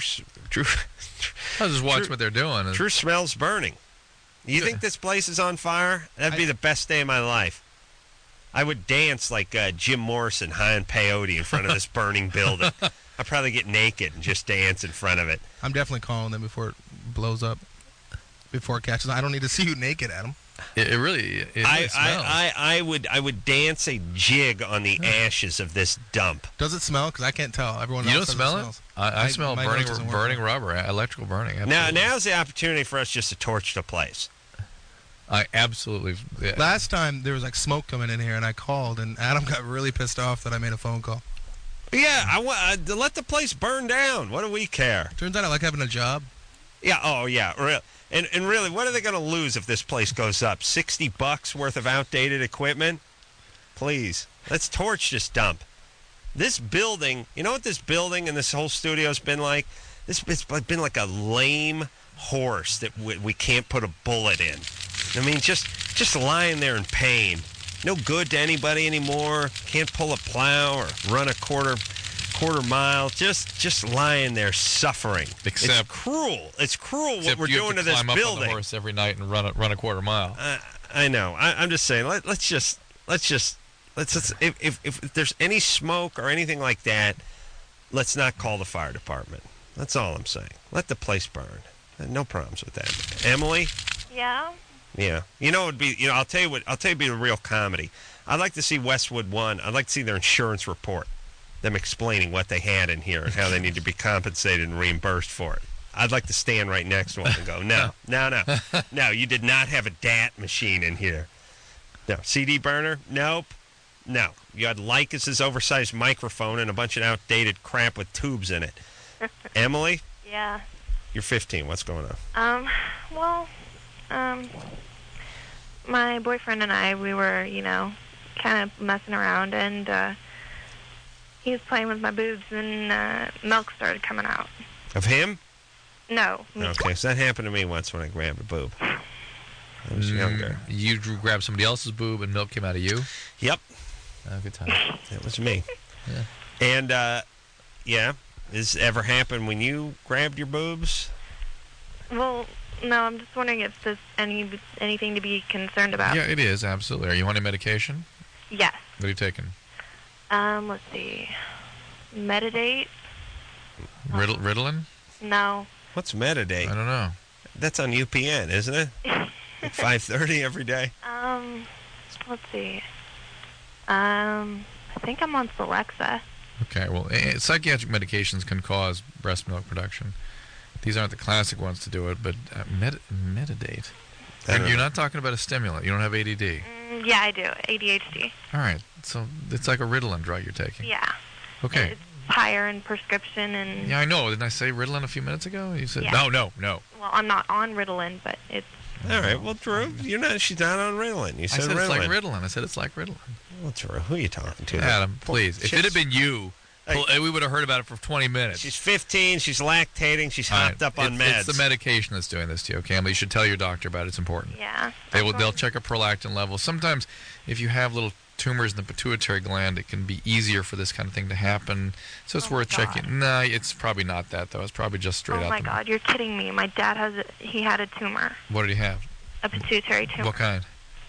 I was just watching what they're doing. Drew smells burning. You think this place is on fire? That'd be the best day of my life. I would dance like Jim Morrison high on peyote in front of this burning building. I'd probably get naked and just dance in front of it. I'm definitely calling them before it blows up, before it catches. I don't need to see you naked, Adam. It really smells. I would dance a jig on the ashes of this dump. Does it smell? Because I can't tell. Everyone else you don't says smell it smells. I smell burning rubber, electrical burning. Absolutely. Now's the opportunity for us just to torch the place. I absolutely. Yeah. Last time there was like smoke coming in here, and I called, and Adam got really pissed off that I made a phone call. Yeah, let the place burn down. What do we care? Turns out I like having a job. Yeah. Oh, yeah. And really, what are they going to lose if this place goes up? $60 worth of outdated equipment? Please, let's torch this dump. This building, you know what this building and this whole studio's been like? It's been like a lame horse that we can't put a bullet in. I mean, just lying there in pain. No good to anybody anymore. Can't pull a plow or run a quarter mile. Just lying there suffering. It's cruel. It's cruel what we're doing to this building. Climb up on the horse every night and run a quarter mile. I know. I'm just saying. Let's if there's any smoke or anything like that, let's not call the fire department. That's all I'm saying. Let the place burn. No problems with that. Emily? Yeah. Yeah. You know, I'll tell you it'd be a real comedy. I'd like to see Westwood One. I'd like to see their insurance report, them explaining what they had in here and how they need to be compensated and reimbursed for it. I'd like to stand right next to them and go, no, you did not have a DAT machine in here. No. CD burner? Nope. No. You had Lycus's oversized microphone and a bunch of outdated crap with tubes in it. Emily? Yeah. You're 15. What's going on? My boyfriend and I, we were, kind of messing around, and he was playing with my boobs, and milk started coming out. Of him? No. Me. Okay, so that happened to me once when I grabbed a boob. I was younger. You grabbed somebody else's boob and milk came out of you? Yep. Oh, good time. That was me. Yeah. And, yeah, has it ever happened when you grabbed your boobs? Well, no, I'm just wondering if there's anything to be concerned about. Yeah, it is, absolutely. Are you on any medication? Yes. What are you taking? Let's see. Metadate. Ritalin? No. What's Metadate? I don't know. That's on UPN, isn't it? Like 5:30 every day? Let's see. I think I'm on Celexa. Okay, well, psychiatric medications can cause breast milk production. These aren't the classic ones to do it, but Metadate. You're not talking about a stimulant. You don't have ADD. Yeah, I do. ADHD. All right, so it's like a Ritalin drug you're taking. Yeah. Okay. It's higher in prescription and... Yeah, I know. Didn't I say Ritalin a few minutes ago? You said, yeah. No. Well, I'm not on Ritalin, but it's... All right, well, Drew, she's not on Ritalin. You said I said Ritalin. It's like Ritalin. I said it's like Ritalin. Well, Drew, who are you talking to? Adam, please. If it had been you, we would have heard about it for 20 minutes. She's 15. She's lactating. She's hopped up on meds. It's the medication that's doing this to you, okay? You should tell your doctor about it. It's important. Yeah. They'll check a prolactin level. Sometimes if you have little tumors in the pituitary gland, it can be easier for this kind of thing to happen. So it's worth checking. No, it's probably not that, though. It's probably just straight out. Oh, my God. You're kidding me. My dad he had a tumor. What did he have? A pituitary tumor. What kind?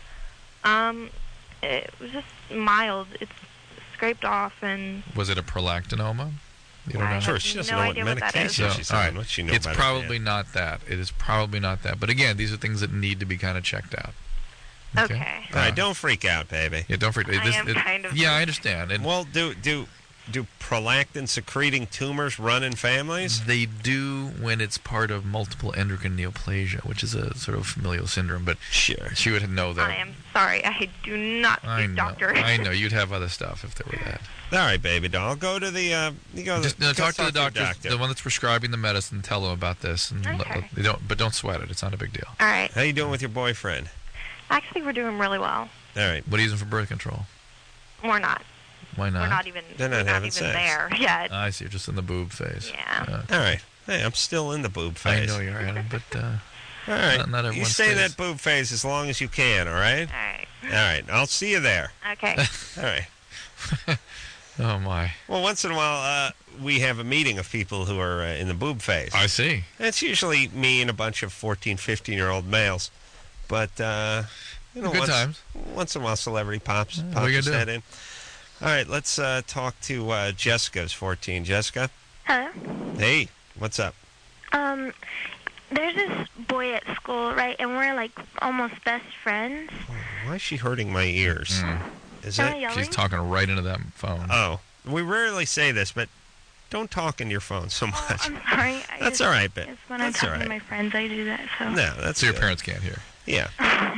It was just mild. It's scraped off and... Was it a prolactinoma? You don't know? Sure, she doesn't know what medication she's on. What she knows it's probably not that. It is probably not that. But again, these are things that need to be kind of checked out. Okay. All right, don't freak out, baby. Yeah, don't freak out. I am kind of... Yeah, I understand. And well, do prolactin-secreting tumors run in families? They do when it's part of multiple endocrine neoplasia, which is a sort of familial syndrome. But sure, she would know that. I am sorry. I do not see doctor. I know. You'd have other stuff if there were that. All right, baby doll. Go to the... talk to the doctor, the one that's prescribing the medicine. Tell them about this. And okay. Don't sweat it. It's not a big deal. All right. How you doing with your boyfriend? Actually, we're doing really well. All right. What are you using for birth control? We're not. Why not? We're not even. They're not having even sex. there yet. I see. You're just in the boob phase. Yeah. All right. Hey, I'm still in the boob phase. I know you are, Adam, but all right. Not everyone you stay in that boob phase as long as you can. All right. All right. All right. I'll see you there. Okay. All right. Oh my. Well, once in a while, we have a meeting of people who are in the boob phase. I see. It's usually me and a bunch of 14, 15-year-old males, but good times. Once in a while, celebrity pops his head in. All right, let's talk to Jessica's 14. Jessica? Hello? Hey, what's up? There's this boy at school, right, and we're, like, almost best friends. Why is she hurting my ears? Is Am that... I yelling? She's talking right into that phone. Oh, we rarely say this, but don't talk into your phone so much. I'm sorry. That's all right, but when I'm talking to my friends, I do that, so... No, that's so your parents can't hear. Yeah.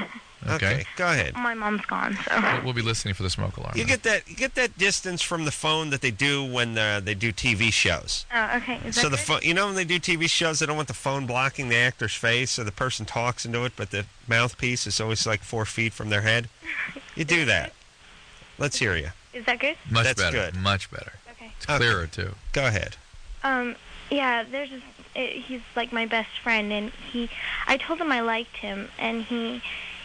Okay, go ahead. My mom's gone, so. We'll be listening for the smoke alarm. You get that distance from the phone that they do when they do TV shows. Oh, okay. Is that So the good? phone, when they do TV shows, they don't want the phone blocking the actor's face, so the person talks into it, but the mouthpiece is always like 4 feet from their head. You do that. Let's hear you. Is that good? Much That's better. good. Much better. Okay. It's clearer, too. Go ahead. Yeah, he's like my best friend, and I told him I liked him, and he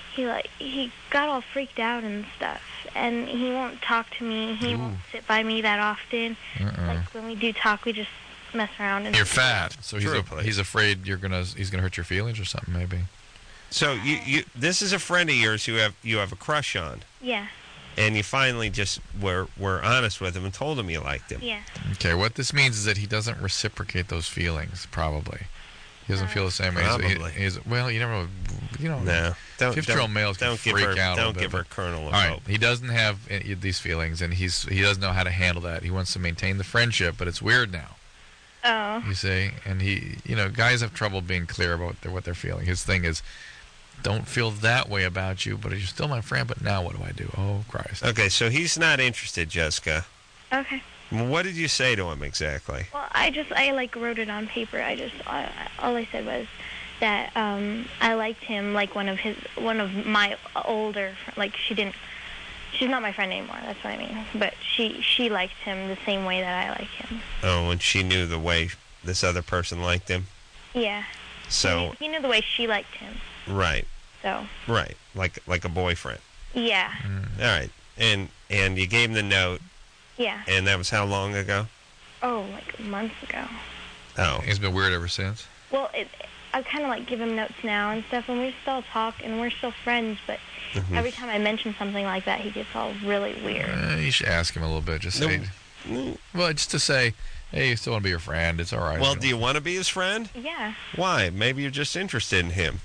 got all freaked out and stuff, and he won't talk to me. He won't sit by me that often. Like when we do talk, we just mess around. And You're fat, so he's afraid he's gonna hurt your feelings or something, maybe. So you this is a friend of yours you have a crush on. Yeah. And you finally just were honest with him and told him you liked him. Yeah. Okay, what this means is that he doesn't reciprocate those feelings, probably. He doesn't feel the same way. Probably. Well, you never, No. 50-year-old males can freak out. Don't give her a kernel of All right, hope. he doesn't have these feelings, and he doesn't know how to handle that. He wants to maintain the friendship, but it's weird now. Oh. You see, and guys have trouble being clear about what they're feeling. His thing is, don't feel that way about you, but you're still my friend. But now what do I do? Oh, Christ. Okay, so he's not interested, Jessica. Okay. What did you say to him exactly? Well, I wrote it on paper. All I said was that I liked him like one of my older, like she's not my friend anymore. That's what I mean. But she liked him the same way that I like him. Oh, and she knew the way this other person liked him? Yeah. So he knew the way she liked him. Right. So. Right, like a boyfriend. Yeah. All right, and you gave him the note. Yeah. And that was how long ago? Oh, like months ago. Oh. He's been weird ever since? Well, I kind of like give him notes now and stuff, and we still talk, and we're still friends, but every time I mention something like that, he gets all really weird. You should ask him a little bit. Just say, well, just to say, hey, you still want to be your friend. It's all right. Well, do you want to be his friend? Yeah. Why? Maybe you're just interested in him.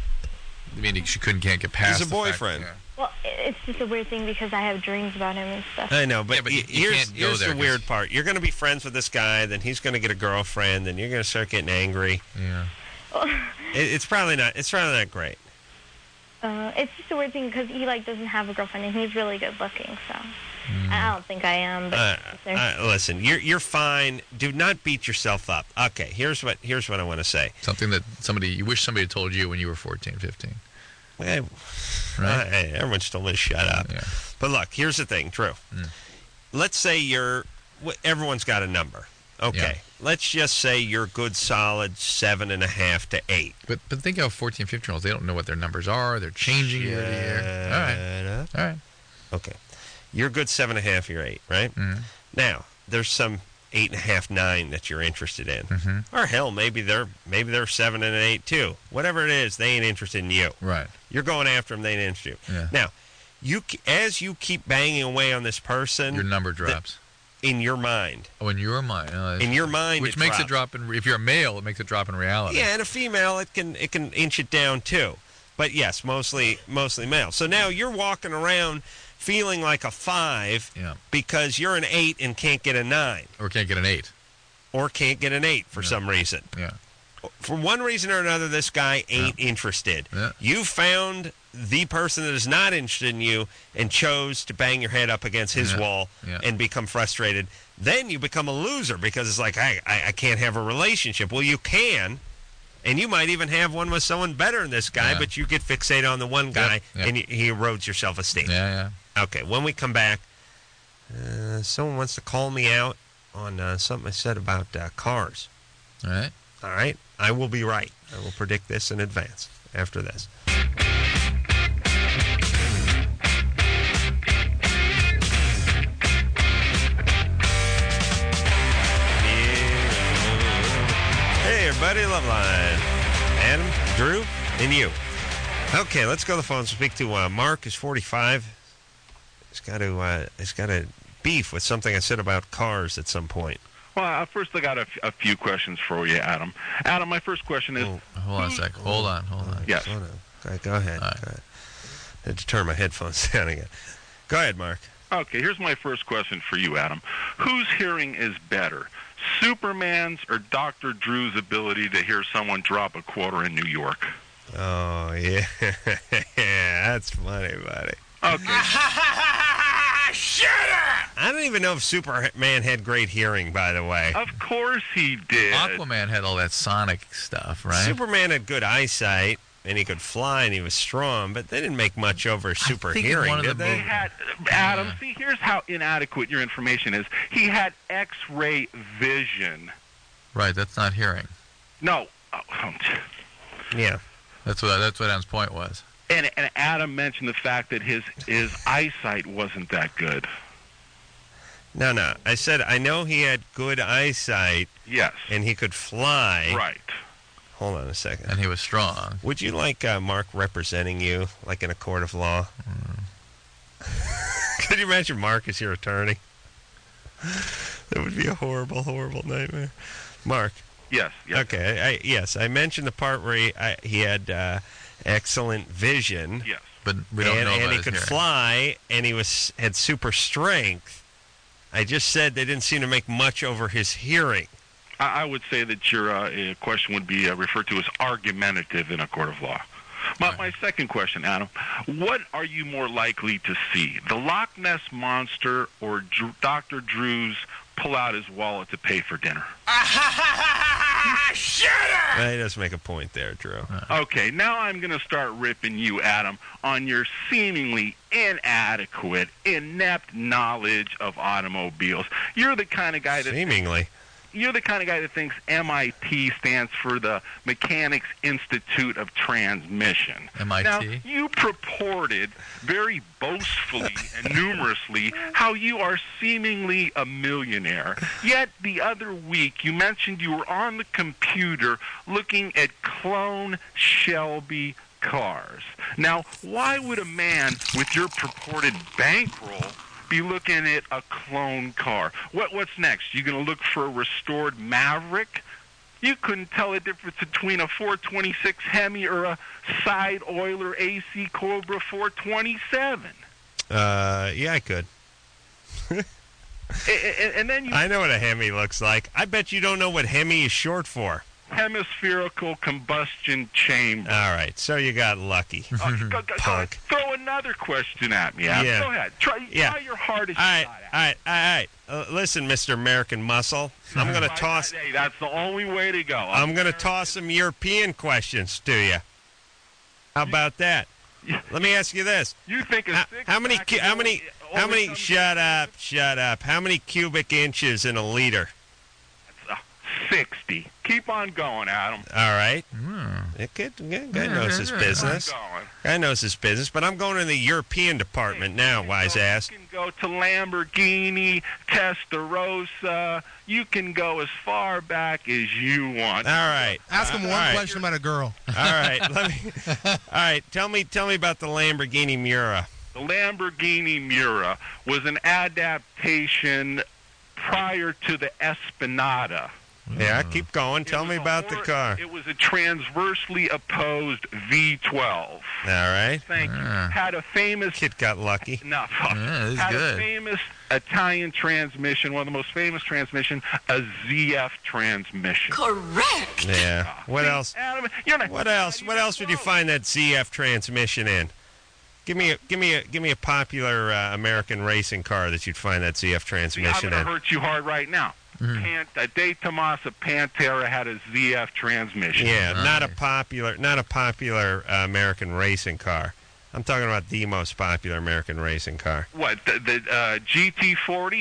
I mean, she can't get past He's a boyfriend. Well, it's just a weird thing because I have dreams about him and stuff. I know, but, you here's can't go there the weird part. You're going to be friends with this guy, then he's going to get a girlfriend, then you're going to start getting angry. Yeah. It's probably not great. It's just a weird thing because he doesn't have a girlfriend and he's really good looking, so I don't think I am. But listen, you're fine. Do not beat yourself up. Okay, here's what I want to say. Something that you wish somebody had told you when you were 14, 15. Right? Everyone's told me to shut up. Yeah. But look, here's the thing, Drew. Let's say everyone's got a number. Okay. Yeah. Let's just say you're a good solid 7.5 to 8. But think how 14, 15-year-olds, they don't know what their numbers are. They're changing year to year. All right. Okay. You're a good 7.5, you're 8, right? Mm-hmm. Now, there's some 8.5, 9 that you're interested in. Mm-hmm. Or hell, maybe they're 7 and an 8 too. Whatever it is, they ain't interested in you. Right. You're going after them, they ain't interested in you. Yeah. Now, as you keep banging away on this person, your number drops. In your mind. Oh, in your mind. In your mind, which makes it drop if you're a male, it makes it drop in reality. Yeah, and a female, it can inch it down too. But yes, mostly male. So now you're walking around feeling like a 5 because you're an 8 and can't get a 9. Or can't get an 8. Or can't get an 8 for some reason. Yeah. For one reason or another, this guy ain't interested. Yeah. You found the person that is not interested in you and chose to bang your head up against his wall and become frustrated. Then you become a loser because it's like, I can't have a relationship. Well, you can, and you might even have one with someone better than this guy, but you get fixated on the one guy and he erodes your self-esteem. Yeah. Okay, when we come back, someone wants to call me out on something I said about cars. All right. I will be right. I will predict this in advance after this. Hey, everybody, Loveline. Adam, Drew, and you. Okay, let's go to the phone and speak to Mark. He's 45. He's got a beef with something I said about cars at some point. Well, first I got a few questions for you, Adam. Adam, my first question is... hold on a second. Hold on. Yes. Okay, go ahead. Right. Go ahead. I had to turn my headphones down again. Go ahead, Mark. Okay, here's my first question for you, Adam. Whose hearing is better, Superman's or Dr. Drew's ability to hear someone drop a quarter in New York? Oh, yeah. Yeah, that's funny, buddy. Okay. Shut up! I don't even know if Superman had great hearing, by the way. Of course he did. Aquaman had all that sonic stuff, right? Superman had good eyesight, and he could fly, and he was strong, but they didn't make much over super hearing, did they? He had, Adam, see, here's how inadequate your information is. He had X-ray vision. Right, that's not hearing. No. Yeah. That's what Adam's point was. And Adam mentioned the fact that his eyesight wasn't that good. No. I said I know he had good eyesight. Yes. And he could fly. Right. Hold on a second. And he was strong. Would you like Mark representing you, like in a court of law? Could you imagine Mark as your attorney? That would be a horrible, horrible nightmare. Mark. Yes. Okay. I mentioned the part where he had excellent vision. Yes. But we don't know about and he his could hearing. fly, and he had super strength. I just said they didn't seem to make much over his hearing. I would say that your question would be referred to as argumentative in a court of law. My second question, Adam, what are you more likely to see, the Loch Ness Monster or Dr. Drew's pull out his wallet to pay for dinner? Shut up! He does make a point there, Drew. Okay, now I'm going to start ripping you, Adam, on your seemingly inadequate, inept knowledge of automobiles. You're the kind of guy that... Seemingly. You're the kind of guy that thinks MIT stands for the Mechanics Institute of Transmission. MIT? Now, you purported very boastfully and numerously how you are seemingly a millionaire. Yet the other week you mentioned you were on the computer looking at clone Shelby cars. Now, why would a man with your purported bankroll be looking at a clone car? What's next? You going to look for a restored Maverick? You couldn't tell the difference between a 426 Hemi or a side oiler AC Cobra 427. Yeah, I could. And then I know what a Hemi looks like. I bet you don't know what Hemi is short for. Hemispherical combustion chamber. All right, so you got lucky. Punk. Throw another question at me, Adam. Yeah. Go ahead. Try your hardest shot. All right. Listen, Mr. American Muscle, I'm going to toss... Hey, that's the only way to go. I'm going to toss some European questions to you. How about that? Let me ask you this. You think how many shut up. How many cubic inches in a liter? 60. Keep on going, Adam. All right. Guy knows his business. Guy knows his business, but I'm going in the European department now, wise ass. You can go to Lamborghini, Testarossa. You can go as far back as you want. All right. Ask him one question about a girl. All right. All right. Tell me about the Lamborghini Miura. The Lamborghini Miura was an adaptation prior to the Esplanade. Yeah, keep going. Tell me about the car. It was a transversely opposed V12. All right. Thank you. Had a famous... Kid got lucky. No. That's had good. A famous Italian transmission, one of the most famous transmission, a ZF transmission. Correct. Yeah. What else? Adam, What else would you find that ZF transmission in? Give me a popular American racing car that you'd find that ZF transmission I'm in. going to hurt you hard right now. De Tomasa Pantera had a ZF transmission. Yeah, not a popular American racing car. I'm talking about the most popular American racing car. What, the GT40?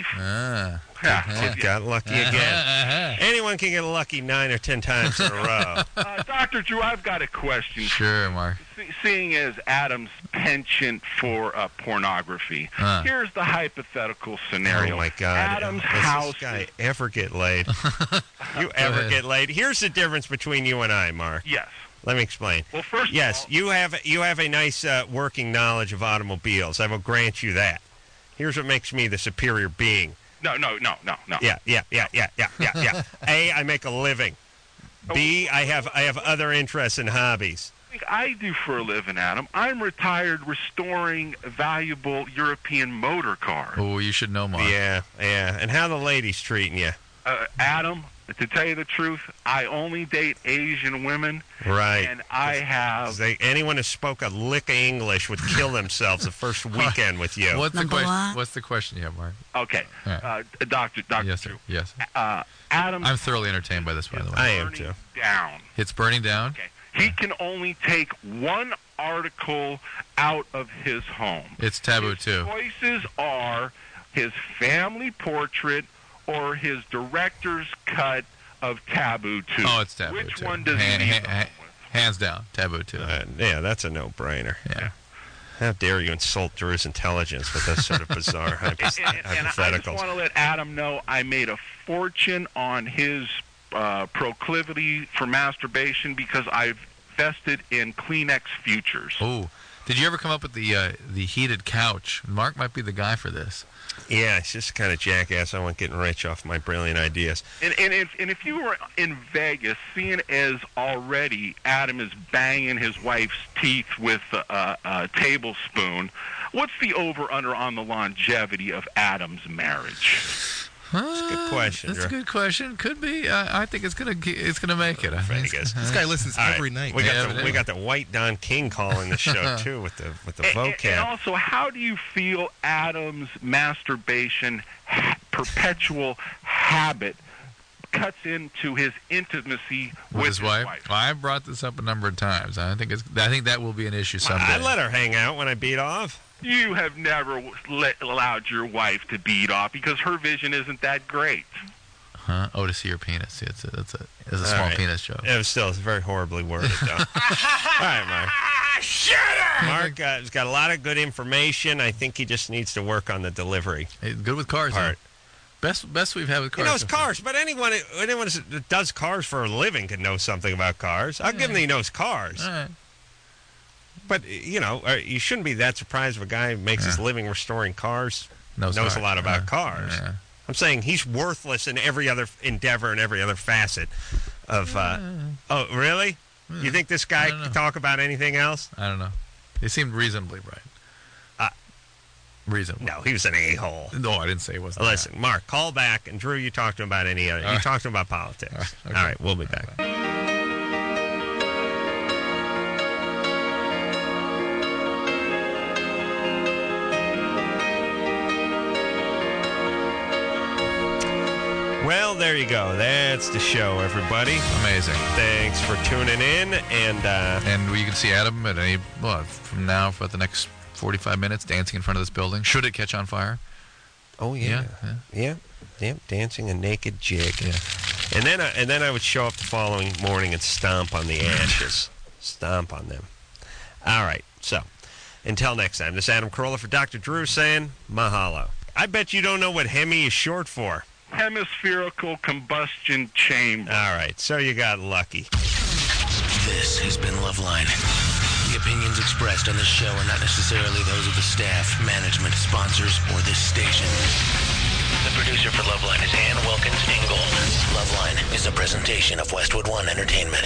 Kid got lucky again. Anyone can get lucky 9 or 10 times in a row. Dr. Drew, I've got a question. Sure, Mark. Seeing as Adam's penchant for pornography, here's the hypothetical scenario. Oh, my God. Adam's Does house... this guy ever get laid? You ever get laid? Here's the difference between you and I, Mark. Yes. Let me explain. Well, first yes, of all, you have a nice working knowledge of automobiles. I will grant you that. Here's what makes me the superior being. No. Yeah. A, I make a living. B, I have other interests and hobbies. I do for a living, Adam. I'm retired restoring valuable European motor cars. Oh, you should know, Mark. Yeah. And how the ladies treating you? Adam, to tell you the truth, I only date Asian women. Right. And I have... anyone who spoke a lick of English would kill themselves the first weekend with you. What's the question you have, Mark? Okay. Right. Dr. Yes, Drew. sir. Yes. Adam... I'm thoroughly entertained by this, by the way. I am, too. Down. It's burning down? Okay. He can only take one article out of his home. It's taboo, too. Choices are his family portrait or his director's cut of Taboo 2. Oh, it's Taboo 2. Which one does he need? Hands down, Taboo 2. Yeah, that's a no-brainer. Yeah. How dare you insult Drew's intelligence with those sort of bizarre hypotheticals. And I just want to let Adam know I made a fortune on his proclivity for masturbation because I've invested in Kleenex futures. Oh, did you ever come up with the heated couch? Mark might be the guy for this. Yeah, it's just kind of jackass. I want getting rich off my brilliant ideas. And if you were in Vegas, seeing as already Adam is banging his wife's teeth with a tablespoon, what's the over/under on the longevity of Adam's marriage? That's a good question. That's a good question. Could be. I think it's gonna make it. I think this guy listens every night. We got the white Don King calling the show too with the vocab. And also, how do you feel Adam's masturbation perpetual habit cuts into his intimacy with his wife? Well, I've brought this up a number of times. I think that will be an issue someday. I let her hang out when I beat off. You have never allowed your wife to beat off because her vision isn't that great. Huh? Oh, to see your penis. It's a small penis joke. It was still very horribly worded, though. All right, Mark. Shut up! Mark has got a lot of good information. I think he just needs to work on the delivery. Hey, good with cars, part. Best we've had with cars. He knows cars, but anyone that does cars for a living can know something about cars. I'll give him that he knows cars. All right. But, you shouldn't be that surprised if a guy who makes his living restoring cars knows a lot about cars. Yeah. I'm saying he's worthless in every other endeavor and every other facet of... oh, really? You think this guy can talk about anything else? I don't know. He seemed reasonably bright. Reasonable. No, he was an a-hole. No, I didn't say he wasn't. Listen, Mark, call back, and Drew, you talk to him about any other... You talk to him about politics. All right, we'll be back. Well, there you go. That's the show, everybody. Amazing. Thanks for tuning in, and you can see Adam at from now for the next 45 minutes dancing in front of this building. Should it catch on fire? Oh yeah, dancing a naked jig. Yeah. And then I would show up the following morning and stomp on the ashes, stomp on them. All right. So, until next time, this is Adam Carolla for Dr. Drew saying mahalo. I bet you don't know what Hemi is short for. Hemispherical combustion chamber. All right, so you got lucky. This has been Loveline. The opinions expressed on this show are not necessarily those of the staff, management, sponsors, or this station. The producer for Loveline is Ann Wilkins Ingold. Loveline is a presentation of Westwood One Entertainment.